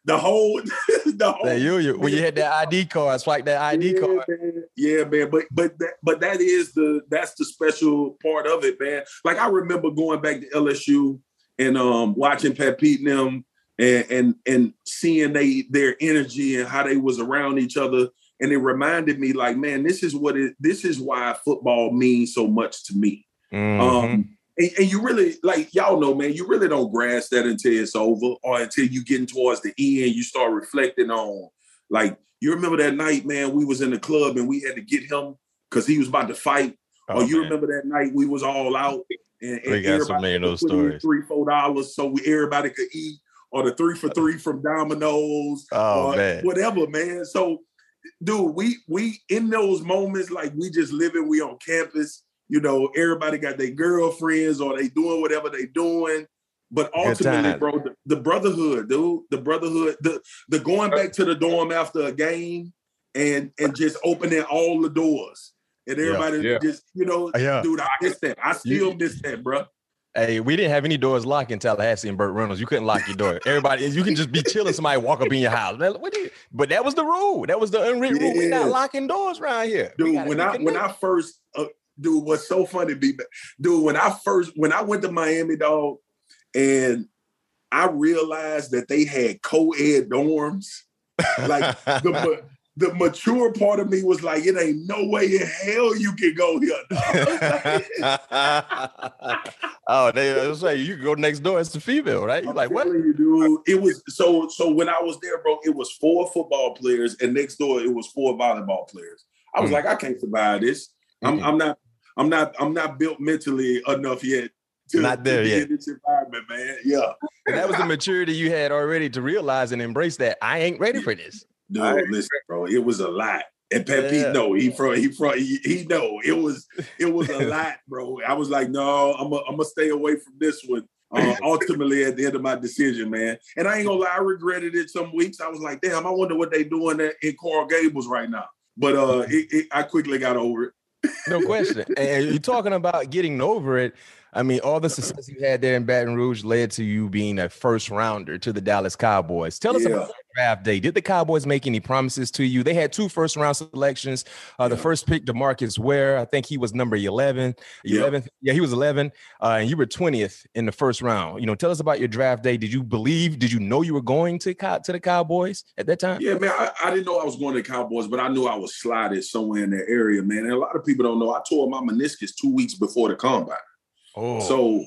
the whole, the whole. Hey, you, you, when you had that I D card, swipe that I D yeah, card. Man. Yeah, man. But but that, but that is the that's the special part of it, man. Like I remember going back to L S U and um, watching Pat Pete and them and and and seeing they their energy and how they was around each other. And it reminded me, like, man, this is what it. This is why football means so much to me. Mm-hmm. Um, and, and you really, like, y'all know, man, you really don't grasp that until it's over or until you getting towards the end. You start reflecting on, like, you remember that night, man, we was in the club and we had to get him because he was about to fight. Oh, or you man. remember that night we was all out and, and we got so many of those stories. Three, four dollars so we everybody could eat, or the three for three from Domino's, oh, or man. whatever, man. So. Dude, we we in those moments, like we just living, we on campus, you know, everybody got their girlfriends or they doing whatever they doing. But ultimately, bro, the, the brotherhood, dude, the brotherhood, the the going back to the dorm after a game and and just opening all the doors. And everybody yeah, yeah. just, you know, yeah. dude, I miss that. I still you, miss that, bro. Hey, we didn't have any doors locked in Tallahassee and Burt Reynolds. You couldn't lock your door. Everybody, you can just be chilling. Somebody walk up in your house. What you, but that was the rule. That was the unwritten yeah. rule. We're not locking doors around here. Dude, gotta, when I when I first, uh, dude, what's so funny, be dude, when I first, when I went to Miami, dog, and I realized that they had co-ed dorms, like the the mature part of me was like, it ain't no way in hell you can go here. oh, they was like, you can go next door. It's the female, right? You're like, what? You, dude, it was so. So when I was there, bro, it was four football players, and next door it was four volleyball players. I was mm. like, I can't survive this. I'm, mm-hmm. I'm not. I'm not. I'm not built mentally enough yet. To, not there to yet. In this environment, man. Yeah. And that was the maturity you had already to realize and embrace that I ain't ready for this. Dude, right. Listen, bro, it was a lot. And Pat Pete, yeah. no, he from he from he, he know it was it was a lot, bro. I was like, no, I'm a, I'm gonna stay away from this one. Uh, ultimately, at the end of my decision, man, and I ain't gonna lie, I regretted it some weeks. I was like, damn, I wonder what they doing in Coral Gables right now. But uh, it, it, I quickly got over it. No question. And you're talking about getting over it. I mean, all the success you had there in Baton Rouge led to you being a first rounder to the Dallas Cowboys. Tell us yeah. about draft day. Did the Cowboys make any promises to you? They had two first round selections. Uh, yeah. The first pick, DeMarcus Ware, I think he was number eleven. eleventh. Yeah, he was eleven. Uh, and you were twentieth in the first round. You know, tell us about your draft day. Did you believe, did you know you were going to, to the Cowboys at that time? Yeah, man, I, I didn't know I was going to the Cowboys, but I knew I was slotted somewhere in that area, man. And a lot of people don't know, I tore my meniscus two weeks before the combine. Oh. So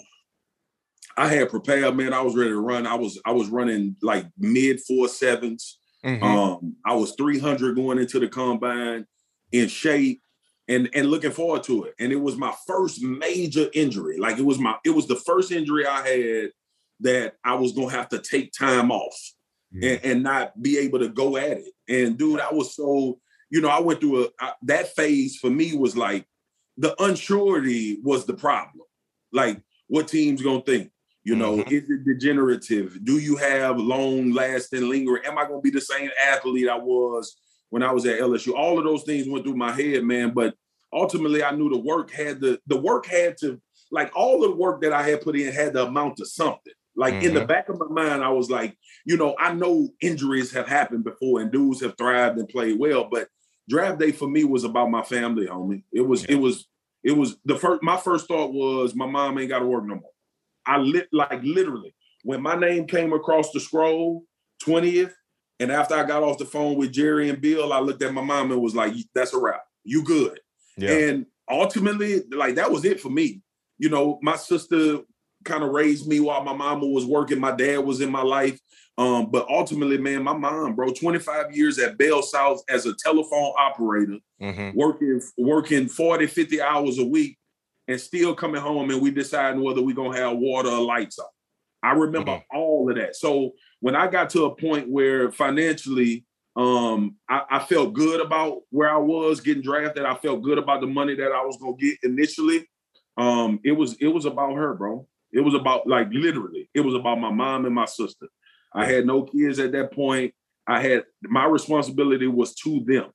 I had prepared, man. I was ready to run. I was I was running like mid four sevens. Mm-hmm. Um, I was three hundred going into the combine, in shape, and and looking forward to it. And it was my first major injury. Like it was my it was the first injury I had that I was gonna have to take time off mm-hmm. and, and not be able to go at it. And dude, I was so you know I went through a I, that phase for me was like the unsurety was the problem. Like, what team's gonna think? You know, mm-hmm. is it degenerative? Do you have long lasting, lingering? Am I gonna be the same athlete I was when I was at L S U? All of those things went through my head, man. But ultimately, I knew the work had to, the work had to, like all the work that I had put in had to amount to something. Like mm-hmm. in the back of my mind, I was like, you know, I know injuries have happened before and dudes have thrived and played well, but draft day for me was about my family, homie. It was, yeah. it was. It was the first, my first thought was my mom ain't got to work no more. I lit like literally when my name came across the scroll, twentieth, and after I got off the phone with Jerry and Bill, I looked at my mom and was like, that's a wrap. You good. Yeah. And ultimately, like that was it for me. You know, my sister kind of raised me while my mama was working. My dad was in my life. Um, but ultimately, man, my mom, bro, twenty-five years at Bell South as a telephone operator, mm-hmm. working working forty, fifty hours a week and still coming home and we deciding whether we're going to have water or lights on. I remember mm-hmm. all of that. So when I got to a point where financially um, I, I felt good about where I was getting drafted, I felt good about the money that I was going to get initially. Um, it was it was about her, bro. It was about like literally, it was about my mom and my sister. I had no kids at that point. I had my responsibility was to them.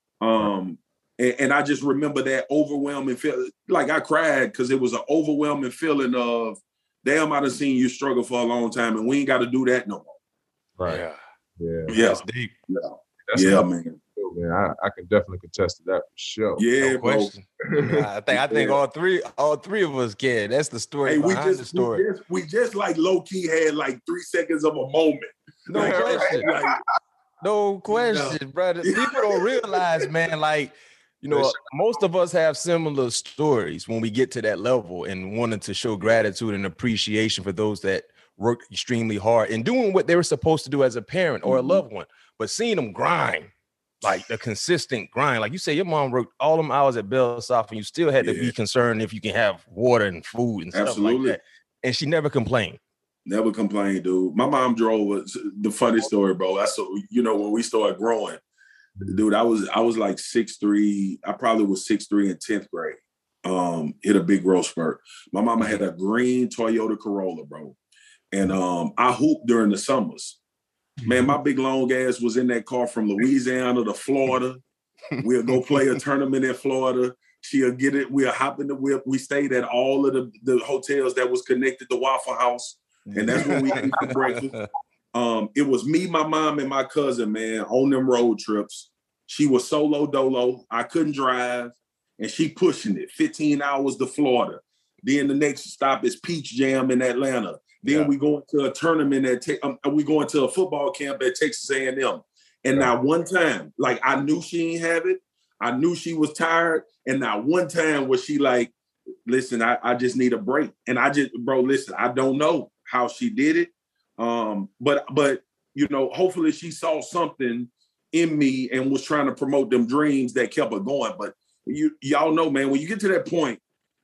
Um, and, and I just remember that overwhelming feeling. Like I cried because it was an overwhelming feeling of, damn, I done seen you struggle for a long time and we ain't got to do that no more. Right. Yeah. Yeah, Yeah. That's deep. Yeah, That's yeah tough. man. Man, I, I can definitely contest to that for sure. Yeah, No bro. question. I think I think Yeah. all three all three of us can. That's the story Hey, we behind just, the story. we just we just like low key had like three seconds of a moment. No Like, question. like, No question, brother. People don't realize, man, like, you know, most of us have similar stories when we get to that level and wanting to show gratitude and appreciation for those that work extremely hard and doing what they were supposed to do as a parent or a loved one, but seeing them grind, like the consistent grind. Like you say, your mom worked all them hours at Bell South and you still had to Yeah. be concerned if you can have water and food and stuff Absolutely. like that. And she never complained. Never complained, dude. My mom drove us. The funny story, bro. That's so, you know, when we started growing, dude, I was I was like six three. I probably was six three in tenth grade. Um, hit a big growth spurt. My mama had a green Toyota Corolla, bro. And um, I hooped during the summers. Man, my big long ass was in that car from Louisiana to Florida. We'll go play a tournament in Florida. She'll get it. We'll hop in the whip. We stayed at all of the, the hotels that was connected to Waffle House. And that's when we ate for breakfast. Um, it was me, my mom, and my cousin, man, on them road trips. She was solo dolo. I couldn't drive. And she pushing it. fifteen hours to Florida. Then the next stop is Peach Jam in Atlanta. Then Yeah. we go into a tournament at te- um, we go into a football camp at Texas A and M. And Yeah. not one time, like I knew she ain't have it. I knew she was tired. And not one time was she like, listen, I, I just need a break. And I just, bro, listen, I don't know how she did it. Um, but, but you know, hopefully she saw something in me and was trying to promote them dreams that kept her going. But you, y'all know, man, when you get to that point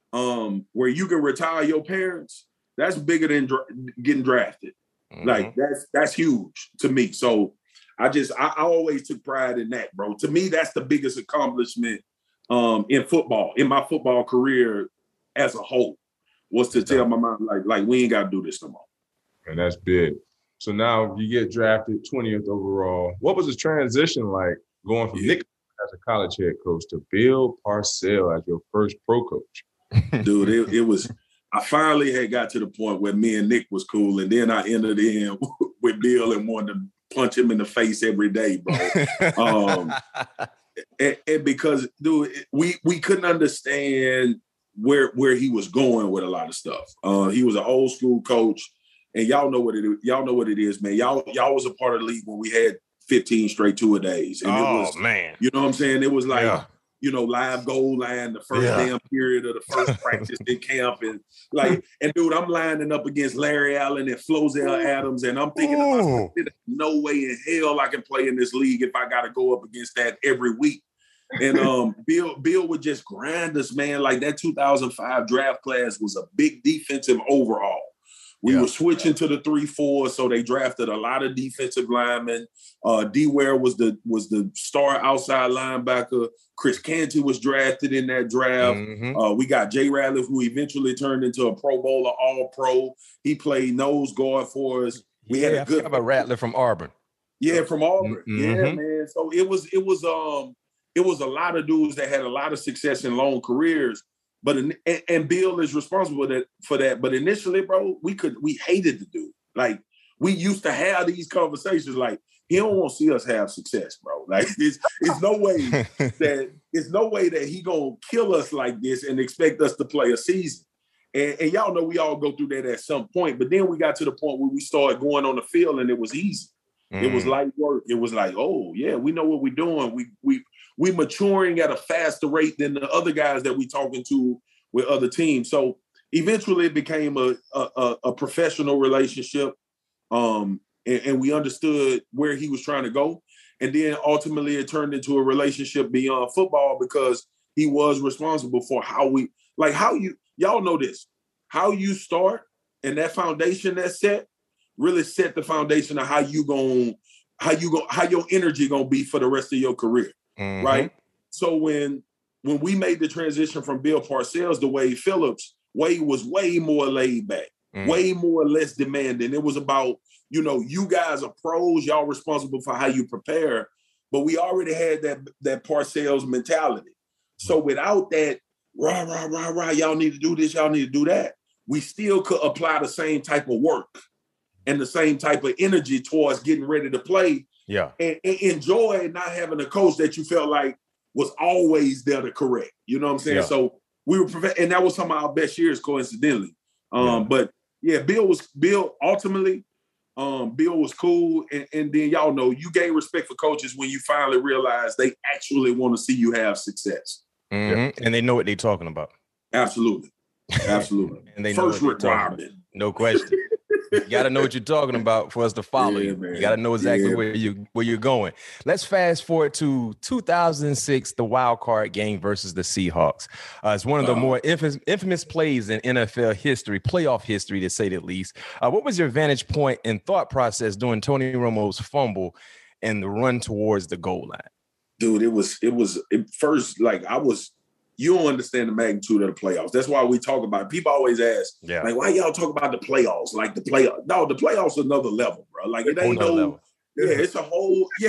um, where you can retire your parents, that's bigger than dra- getting drafted. Mhm. Like that's that's huge to me. So I just I, I always took pride in that, bro. To me, that's the biggest accomplishment um, in football, in my football career as a whole, was to tell my mom like like we ain't got to do this no more. And that's big. So now you get drafted twentieth overall. What was the transition like going from Yeah. Nick as a college head coach to Bill Parcells as your first pro coach? Dude, it, it was, I finally had got to the point where me and Nick was cool. And then I entered in with Bill and wanted to punch him in the face every day, bro. um, and, and because, dude, we, we couldn't understand where, where he was going with a lot of stuff. Uh, he was an old school coach. And y'all know what it is. Y'all know what it is, man. Y'all, y'all was a part of the league when we had fifteen straight two-a-days. And Oh, it was, man. you know what I'm saying? It was like, Yeah. you know, live goal line, the first Yeah. damn period of the first practice in camp. And like, and dude, I'm lining up against Larry Allen and Flozell Adams. And I'm thinking to myself, there's no way in hell I can play in this league if I got to go up against that every week. And um, Bill, Bill would just grind us, man. Like that two thousand five draft class was a big defensive overhaul. We Yeah. were switching to the three four, so they drafted a lot of defensive linemen. Uh, D. Ware was the was the star outside linebacker. Chris Canty was drafted in that draft. Mhm. Uh, we got Jay Ratliff, who eventually turned into a Pro Bowler, All Pro. He played nose guard for us. We yeah, had I a good forgot about Rattler from Auburn. yeah, from Auburn. Yeah, Mhm. man. So it was it was um it was a lot of dudes that had a lot of success in long careers. But and, and Bill is responsible that, for that. But initially, bro, we could we hated the dude. Like we used to have these conversations. Like he don't want to see us have success, bro. Like it's it's no way that it's no way that he gonna kill us like this and expect us to play a season. And, and y'all know we all go through that at some point. But then we got to the point where we started going on the field and it was easy. Mm. It was light work. It was like, oh yeah, we know what we're doing. We we we maturing at a faster rate than the other guys that we talking to with other teams. So eventually it became a a, a professional relationship, um, and, and we understood where he was trying to go. And then ultimately it turned into a relationship beyond football because he was responsible for how we like how you y'all know this how you start and that foundation that's set really set the foundation of how you going how you go how your energy gonna be for the rest of your career, Mhm. right? So when when we made the transition from Bill Parcells to Wade Phillips, Wade was way more laid back, Mm. way more less demanding. It was about, you know, you guys are pros, y'all responsible for how you prepare, but we already had that that Parcells mentality. So without that, rah rah rah rah, y'all need to do this, y'all need to do that. We still could apply the same type of work. and the same type of energy towards getting ready to play. Yeah. And, and enjoy not having a coach that you felt like was always there to correct. You know what I'm saying? Yeah. So we were, and that was some of our best years, coincidentally. Um, Yeah. But yeah, Bill was Bill. Ultimately, um, Bill was cool, and, and then y'all know you gain respect for coaches when you finally realize they actually want to see you have success. Mm-hmm. Yeah. And they know what they're talking about. Absolutely, absolutely. And they first know what requirement, no question. You got to know what you're talking about for us to follow Yeah, you. man. You got to know exactly Yeah. where you where you're going. Let's fast forward to two thousand six, the wild card game versus the Seahawks. Uh, it's one of the Uh-huh. more infamous, infamous plays in N F L history, playoff history, to say the least. Uh, what was your vantage point and thought process during Tony Romo's fumble and the run towards the goal line? dude. It was it was it first like I was. You don't understand the magnitude of the playoffs. That's why we talk about it. People always ask, Yeah. like, why y'all talk about the playoffs? Like the playoff. No, the playoffs are another level, bro. Like it Whole ain't nother no. level. Yeah, it's a whole. Yeah,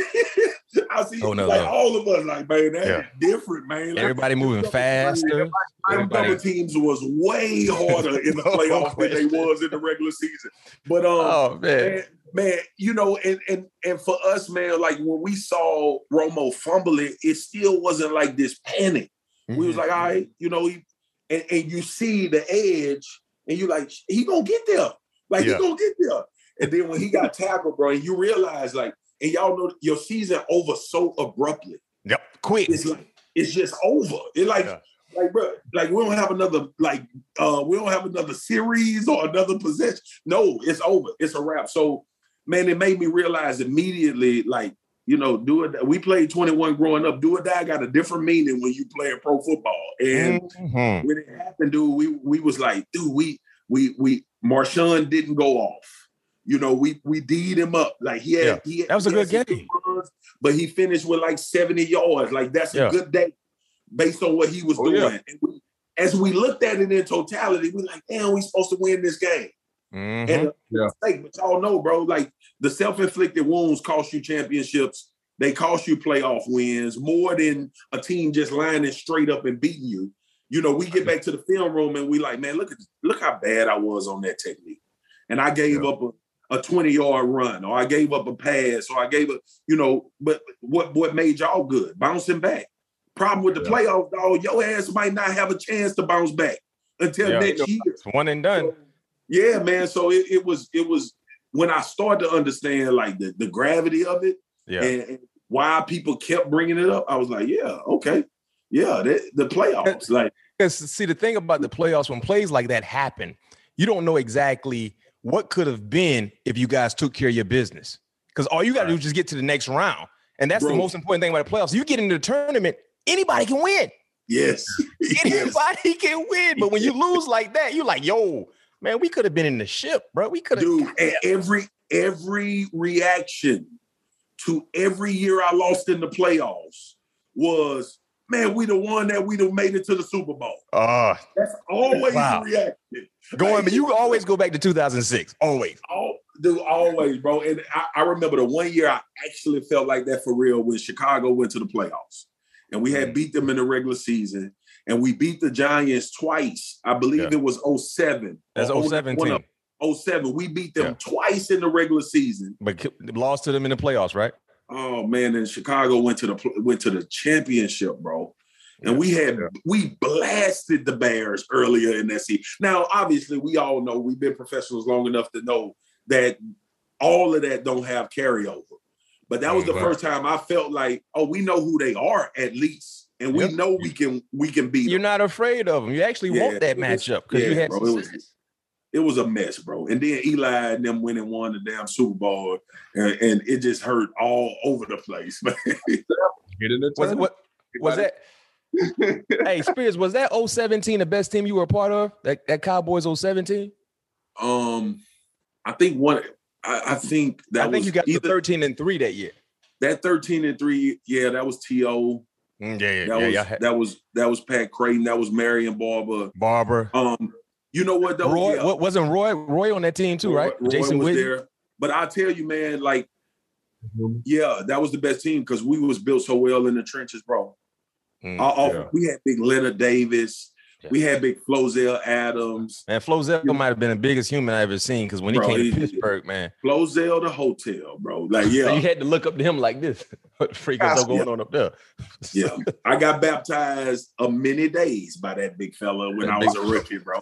I see. Whole nother Like level. all of us, like man, that's Yeah. different, man. Like, Everybody moving faster. Them Everybody. double teams was way harder in the No playoffs than they question. was in the regular season. But um, Oh man. man, man, you know, and and and for us, man, like when we saw Romo fumble it, it still wasn't like this panic. We was like, all right, you know, he, and, and you see the edge, and you like, he gonna get there. Like, Yeah. he gonna get there. And then when he got tackled, bro, and you realize, like, and y'all know your season over so abruptly. Yep. Quick. It's like, it's just over. It like, Yeah. like, bro, like we don't have another, like, uh, we don't have another series or another possession. No, it's over. It's a wrap. So, man, it made me realize immediately, like, you know, do it. We played twenty-one growing up. Do or die got a different meaning when you play pro football. And Mhm. when it happened, dude, we we was like, dude, we we we Marshawn didn't go off. You know, we we D'd him up. Like he had, Yeah. he had That was a he had good some game. runs, but he finished with like seventy yards. Like that's Yeah. a good day based on what he was Oh, doing. yeah. And we, as we looked at it in totality, we like, damn, we supposed to win this game. Mhm. And a Yeah. mistake, but y'all know, bro, like the self-inflicted wounds cost you championships. They cost you playoff wins more than a team just lining straight up and beating you. You know, we get back to the film room and we like, man, look at look how bad I was on that technique. And I gave Yeah. up a, a twenty-yard run, or I gave up a pass, or I gave a, you know, but what what made y'all good? Bouncing back. Problem with the Yeah. playoffs, dog, your ass might not have a chance to bounce back until Yeah. next year. It's one and done. So, yeah, man. So it, it was it was when I started to understand like the, the gravity of it Yeah. and, and why people kept bringing it up. I was like, yeah, okay, yeah, that, the playoffs. Like, Because see, the thing about the playoffs, when plays like that happen, you don't know exactly what could have been if you guys took care of your business. Because all you got to do is just get to the next round, and that's the Bro. most important thing about the playoffs. You get into the tournament, anybody can win. yes, yes. Anybody can win. But when you lose like that, you're like, yo, man, we could have been in the ship, bro. We could have. Dude, and every every reaction to every year I lost in the playoffs was, man, we the one that we done made it to the Super Bowl. Uh, That's always Wow. the reaction. going, Like, but you always go back to two thousand six. Always. all, dude, always, bro. And I, I remember the one year I actually felt like that for real when Chicago went to the playoffs. And we had beat them in the regular season. And we beat the Giants twice. I believe Yeah. it was oh seven. That's Or oh seven one team. of- oh seven. We beat them Yeah. twice in the regular season. But ki- lost to them in the playoffs, right? Oh man, and Chicago went to the pl- went to the championship, bro. And we had we blasted the Bears earlier in that season. Now, obviously, we all know we've been professionals long enough to know that all of that don't have carryover. But that was the Mhm. first time I felt like, oh, we know who they are at least, and we Yep. know we can we can beat You're them. not afraid of them. You actually Yeah. want that matchup because you Yeah, had bro, it was- success. It was a mess, bro. And then Eli and them went and won the damn Super Bowl, and, and it just hurt all over the place, man. Get in the Was, tournament. what, was that? Hey, Spears, was that oh seventeen the best team you were a part of? That, that Cowboys oh seventeen? Um, I think one. I, I think that I think was you got the either thirteen and three that year. that thirteen and three. Yeah, that was T O. Mm, yeah, yeah, That yeah. was y'all had that was that was Pat Creighton. That was Marion Barber. Barber. Um, you know what though? Roy, Yeah, what, wasn't Roy Roy on that team too, Roy- right? Roy Jason was Witten. there. But I tell you, man, like, yeah, that was the best team because we was built so well in the trenches, bro. Mm, Our off- yeah. We had big Leonard Davis. Yeah. We had big Flozell Adams. And Flozell might have been the biggest human I ever seen because when he bro, came he, to Pittsburgh, man. Flozell the hotel, bro. Like, yeah. So you had to look up to him like this. What the freak is going yeah. on up there? Yeah. I got baptized a many days by that big fella when that I was a rookie, bro.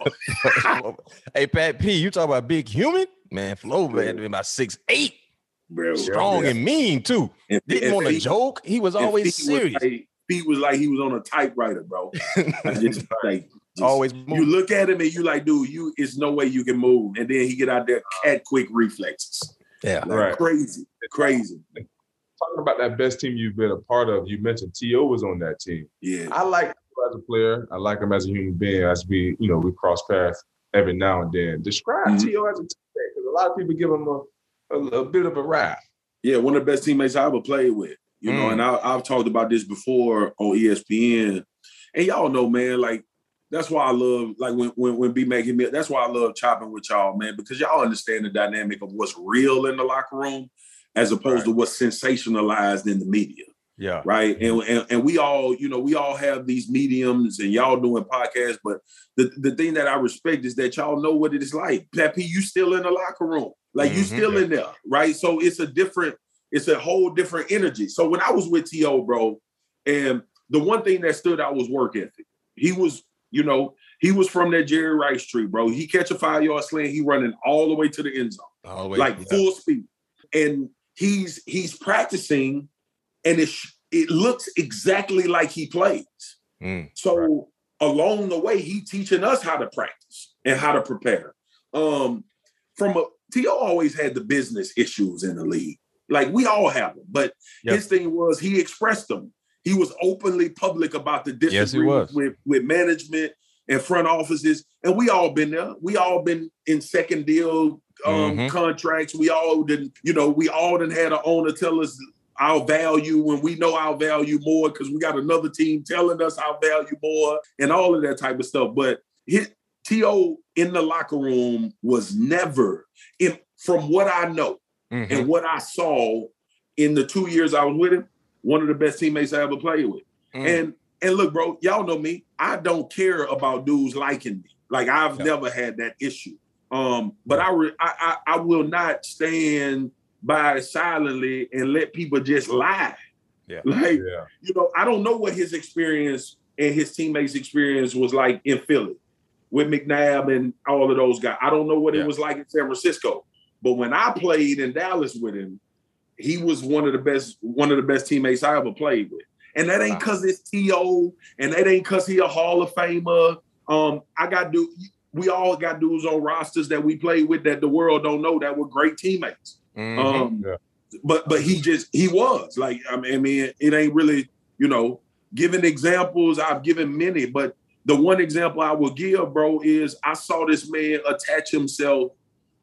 Hey, Pat P, you talk about big human? Man, Flo had to be about six eight. Bro, strong yeah. and mean, too. And, Didn't want to joke. He was always serious. Was like, he was like he was on a typewriter, bro. I just, like, just, always move. You look at him and you like, dude, you it's no way you can move. And then he get out there, cat quick reflexes. Yeah, like, right. Crazy, crazy. Talking about that best team you've been a part of, you mentioned T O was on that team. Yeah, I like him as a player. I like him as a human being. As we, you know, we cross paths every now and then. Describe mm-hmm. T O as a teammate because a lot of people give him a, a, a bit of a rap. Yeah, one of the best teammates I ever played with. You mm. know, and I, I've talked about this before on E S P N, and y'all know, man, like that's why I love, like when when when B making me, that's why I love chopping with y'all, man, because y'all understand the dynamic of what's real in the locker room as opposed right. to what's sensationalized in the media. Yeah. Right. And, and and we all, you know, we all have these mediums and y'all doing podcasts, but the, the thing that I respect is that y'all know what it is like. Pappy, you still in the locker room. Like mm-hmm. you still in there. Right. So it's a different, it's a whole different energy. So when I was with T O, bro, and the one thing that stood out was work ethic. He was, you know, he was from that Jerry Rice tree, bro. He catch a five-yard slant, he running all the way to the end zone. All the way, like yeah. full speed. And he's he's practicing and it it looks exactly like he plays. Mm, so right. along the way, he teaching us how to practice and how to prepare. Um, from a T O always had the business issues in the league. Like we all have them, but yep. his thing was he expressed them. He was openly public about the disagreements yes, with, with management and front offices. And we all been there. We all been in second deal um, mm-hmm. contracts. We all didn't, you know, we all done had an owner tell us our value when we know our value more because we got another team telling us our value more and all of that type of stuff. But his, T O in the locker room was never, in, from what I know mm-hmm. and what I saw in the two years I was with him, one of the best teammates I ever played with. Mm. And and look, bro, y'all know me. I don't care about dudes liking me. Like I've yeah. never had that issue. Um, but I, re- I I I will not stand by silently and let people just lie. Yeah. Like, yeah. you know, I don't know what his experience and his teammates' experience was like in Philly with McNabb and all of those guys. I don't know what yeah. it was like in San Francisco. But when I played in Dallas with him, he was one of the best, one of the best teammates I ever played with. And that ain't because it's T O, and that ain't because he a Hall of Famer. Um, I got do we all got dudes on rosters that we played with that the world don't know that were great teammates. Mm-hmm. Um, yeah. but but he just he was like I mean, I mean it ain't really, you know, giving examples. I've given many, but the one example I will give, bro, is I saw this man attach himself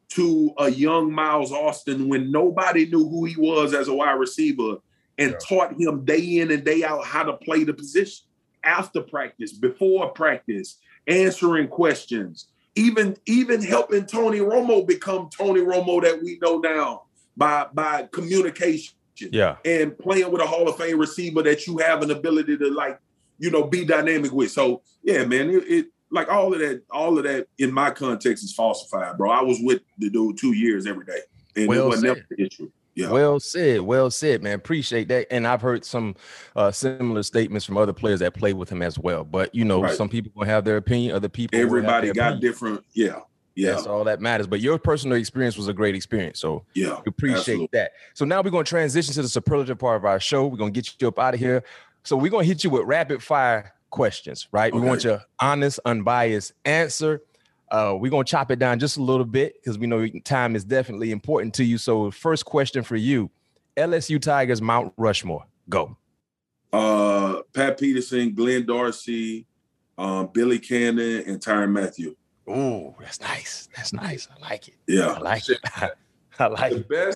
to a young Miles Austin when nobody knew who he was as a wide receiver and yeah. taught him day in and day out how to play the position after practice, before practice, answering questions, even, even helping Tony Romo become Tony Romo that we know now by, by communication yeah. and playing with a Hall of Fame receiver that you have an ability to like, you know, be dynamic with. So yeah, man, it, it like all of that, all of that in my context is falsified, bro. I was with the dude two years every day, and well it was said. never an issue. Yeah. Well said, well said, man. Appreciate that. And I've heard some uh, similar statements from other players that played with him as well. But you know, right. some people will have their opinion, other people. Everybody got opinion. different. Yeah, yeah. That's all that matters. But your personal experience was a great experience, so yeah, we appreciate absolutely. that. So now we're gonna transition to the superlative part of our show. We're gonna get you up out of here. So we're gonna hit you with rapid fire questions, right? Okay. We want your honest, unbiased answer. Uh, we're going to chop it down just a little bit because we know time is definitely important to you. So first question for you, L S U Tigers, Mount Rushmore, go. Uh, Pat Peterson, Glenn Dorsey, um, Billy Cannon, and Tyrann Mathieu. Ooh, that's nice. That's nice. I like it. Yeah. I like it. I like the it.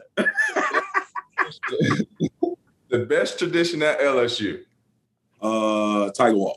Best, the best tradition at L S U. Uh, Tiger Walk.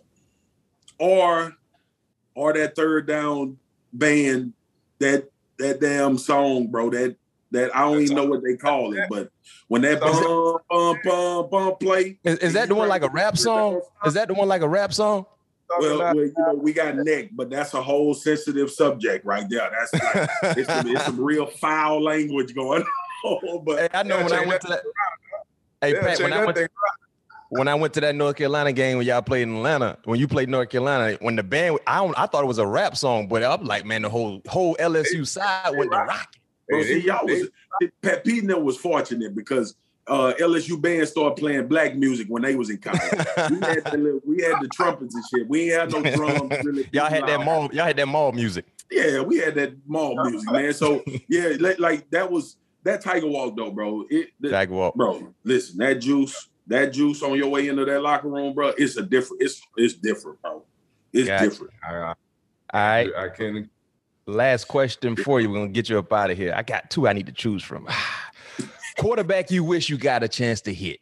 Or, or that third down band, that that damn song, bro. That that I don't even know what they call it, but when that bum bum bum bum play, is, is that the one like a rap song? Is that the one like a rap song? Well, well, you know, we got neck, but that's a whole sensitive subject right there. That's like, it's, some, it's some real foul language going on. But hey, I know when I went to that. Hey, yeah, Pat, when I went. To, When I went to that North Carolina game when y'all played in Atlanta, when you played North Carolina, when the band, I don't, I thought it was a rap song, but I'm like, man, the whole whole L S U side went to rock. Bro, see, y'all was Pat Pete was fortunate because uh, L S U band started playing black music when they was in college. we, had the little, we had the trumpets and shit. We ain't had no drums. Really y'all had that mall. Y'all had that mall music. Yeah, we had that mall music, man. So yeah, like, like that was that Tiger Walk though, bro. It, the, Tiger Walk, bro. Listen, that juice. That juice on your way into that locker room, bro, it's a different, it's it's different, bro. It's gotcha. different. All right. All right. I can't. Last question for you. We're gonna get you up out of here. I got two I need to choose from. Quarterback you wish you got a chance to hit.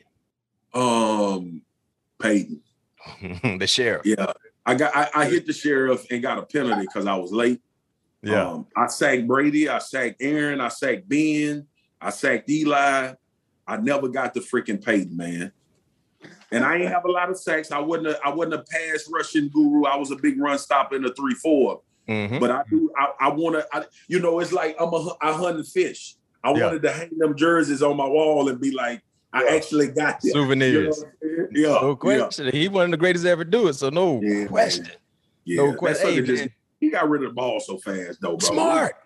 Um Peyton. The sheriff. Yeah. I got I, I hit the sheriff and got a penalty because I was late. Yeah. Um, I sacked Brady, I sacked Aaron, I sacked Ben, I sacked Eli. I never got the freaking Peyton, man. And I ain't have a lot of sacks. I wasn't a, I wasn't a pass rushing guru. I was a big run stopper in a three four. Mm-hmm. But I do. I, I want to. You know, it's like I'm a. I hunt fish. I yeah. wanted to hang them jerseys on my wall and be like, I yeah. actually got them. Souvenirs. You know yeah. No question. Yeah. He one of the greatest to ever do it. So no yeah, question. Yeah. No question. Hey, just, he got rid of the ball so fast, though, bro. Smart.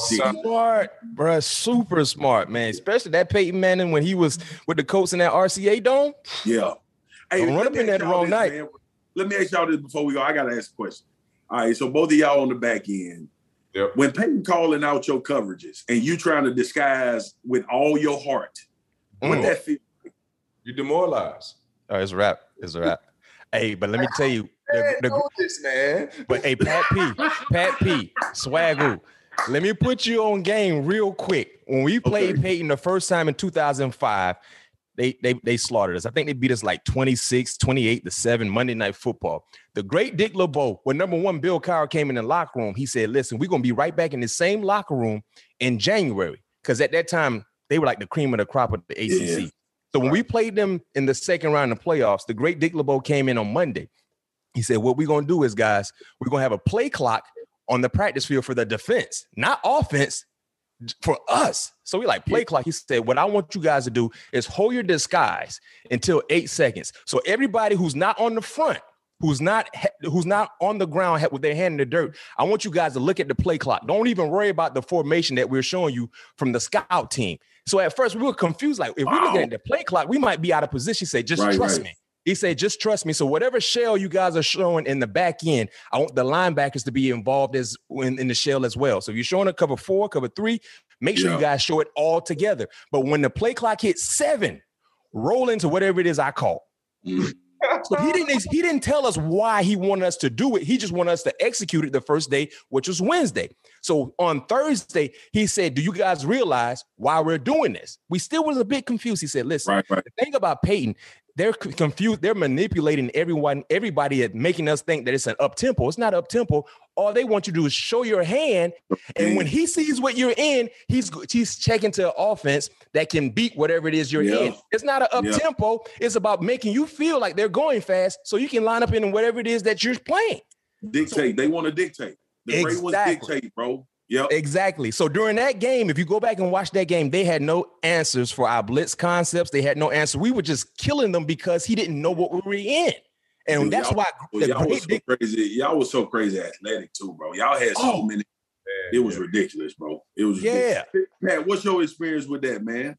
Smart, bro. Super smart, man. Especially that Peyton Manning when he was with the Colts in that R C A dome. Yeah. Hey, don't run up in that wrong this, night. Man. Let me ask y'all this before we go. I got to ask a question. All right, so both of y'all on the back end. Yep. When Peyton calling out your coverages and you trying to disguise with all your heart, mm. what that feel like? You demoralized. Oh, it's a wrap. It's a wrap. Hey, but let me tell you. The, the, know this, man. But hey, Pat P, Pat P, Swagoo, let me put you on game real quick. When we played okay. Peyton the first time in two thousand five, they, they, they slaughtered us. I think they beat us like twenty-six, twenty-eight to seven Monday Night Football. The great Dick LeBeau, when number one Bill Cowher came in the locker room, he said, listen, we're going to be right back in the same locker room in January. Because at that time, they were like the cream of the crop of the A C C. Yeah. So when we played them in the second round of playoffs, the great Dick LeBeau came in on Monday. He said, what we're going to do is, guys, we're going to have a play clock on the practice field for the defense, not offense, for us. So we like play clock. He said, what I want you guys to do is hold your disguise until eight seconds. So everybody who's not on the front, who's not who's not on the ground with their hand in the dirt, I want you guys to look at the play clock. Don't even worry about the formation that we're showing you from the scout team. So at first we were confused. Like, if wow. we're looking at the play clock, we might be out of position. He said, just right, trust right. me. He said, just trust me. So whatever shell you guys are showing in the back end, I want the linebackers to be involved as in, in the shell as well. So if you're showing a cover four, cover three, make sure yeah. you guys show it all together. But when the play clock hits seven, roll into whatever it is I call. Mm. So he didn't he didn't tell us why he wanted us to do it. He just wanted us to execute it the first day, which was Wednesday. So on Thursday, he said, do you guys realize why we're doing this? We still was a bit confused. He said, listen, right, right. the thing about Peyton, they're confused. They're manipulating everyone, everybody at making us think that it's an up tempo. It's not up tempo. All they want you to do is show your hand. And when he sees what you're in, he's he's checking to offense that can beat whatever it is you're yeah. in. It's not an up yeah. tempo. It's about making you feel like they're going fast so you can line up in whatever it is that you're playing. Dictate. So, they want to dictate. The exactly. great ones dictate, bro. Yep. Exactly. So during that game, if you go back and watch that game, they had no answers for our blitz concepts. They had no answer. We were just killing them because he didn't know what we were in. And Dude, that's y'all, why the y'all was so big, crazy. Y'all was so crazy athletic too, bro. Y'all had so oh, many. Man, it was yeah. ridiculous, bro. It was ridiculous. Yeah. Pat, what's your experience with that, man?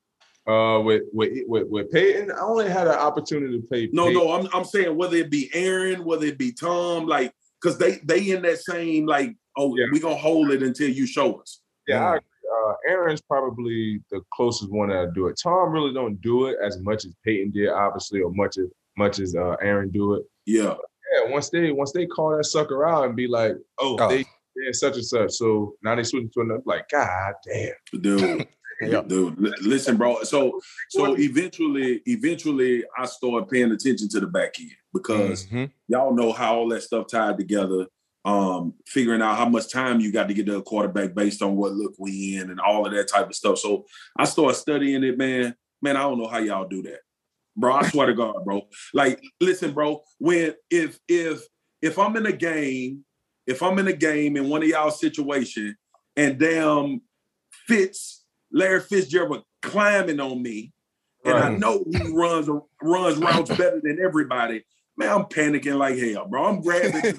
Uh, with with with, with Peyton, I only had an opportunity to play. No, Peyton. no, I'm I'm saying whether it be Aaron, whether it be Tom, like because they they in that same like. Oh, yeah. we gonna hold it until you show us. Yeah, I agree. Uh, Aaron's probably the closest one that'll do it. Tom really don't do it as much as Peyton did, obviously, or much as much as uh, Aaron do it. Yeah, but yeah. Once they once they call that sucker out and be like, oh, oh. they they're such and such. So now they switch to another. Like, God damn, dude. Yeah. Dude, listen, bro. So, so eventually, eventually, I started paying attention to the back end because mm-hmm. y'all know how all that stuff tied together. Um, figuring out how much time you got to get to a quarterback based on what look we in and all of that type of stuff. So I started studying it, man. Man, I don't know how y'all do that, bro. I swear to God, bro. Like, listen, bro. When if if if I'm in a game, if I'm in a game in one of y'all situation and damn Fitz, Larry Fitzgerald climbing on me, and right. I know he runs runs routes better than everybody, man, I'm panicking like hell, bro. I'm grabbing.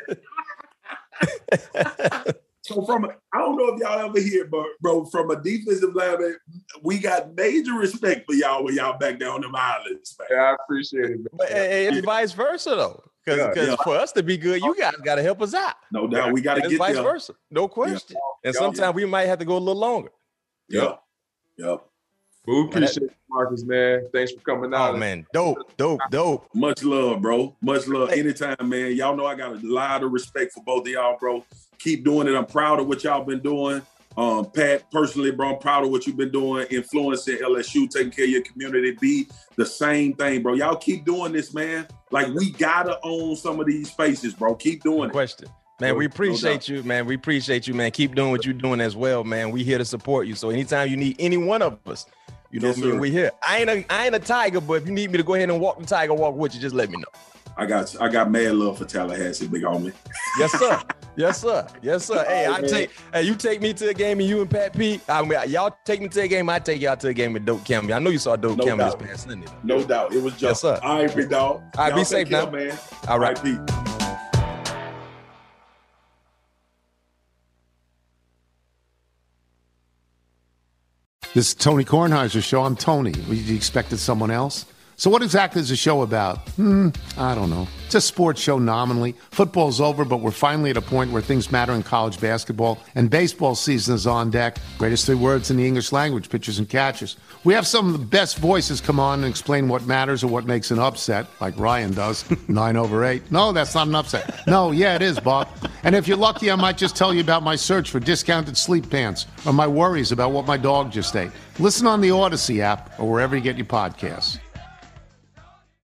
So from a, I don't know if y'all ever hear, but bro, from a defensive line, we got major respect for y'all when y'all back down them islands, man. Yeah, I appreciate it. Man. But it's yeah. vice versa though, because yeah, yeah. for us to be good, you guys got to help us out. No doubt, we got to get vice there. versa, no question. Yeah. And sometimes yeah. we might have to go a little longer. Yep, yep. We appreciate it, Marcus, man. Thanks for coming out. Oh man, dope, dope, dope. Much love, bro. Much love. Anytime, man. Y'all know I got a lot of respect for both of y'all, bro. Keep doing it. I'm proud of what y'all been doing. Um, Pat, personally, bro, I'm proud of what you've been doing, influencing L S U, taking care of your community. Be the same thing, bro. Y'all keep doing this, man. Like, we gotta own some of these spaces, bro. Keep doing no it. Question. Man, we appreciate no you, man. We appreciate you, man. Keep doing what you're doing as well, man. We here to support you. So anytime you need any one of us, you know yes, what I mean? We here. I ain't a I ain't a tiger, but if you need me to go ahead and walk the tiger walk with you, just let me know. I got I got mad love for Tallahassee, big homie. Yes, sir. Yes, sir. Yes, sir. Hey, I take hey, you take me to a game and you and Pat P. I mean, y'all take me to a game, I take y'all to a game with Dope Campbell. I know you saw Dope no Campbell doubt. this past Sunday. No doubt. It was just yes, sir. All right, big dog. All right, y'all be safe care, now. Man. All right. All right, Pete. This is Tony Kornheiser's show. I'm Tony. You expected someone else? So what exactly is the show about? Hmm, I don't know. It's a sports show nominally. Football's over, but we're finally at a point where things matter in college basketball, and baseball season is on deck. Greatest three words in the English language, pitchers and catchers. We have some of the best voices come on and explain what matters or what makes an upset, like Ryan does. Nine over eight. No, that's not an upset. No, yeah, it is, Bob. And if you're lucky, I might just tell you about my search for discounted sleep pants or my worries about what my dog just ate. Listen on the Odyssey app or wherever you get your podcasts.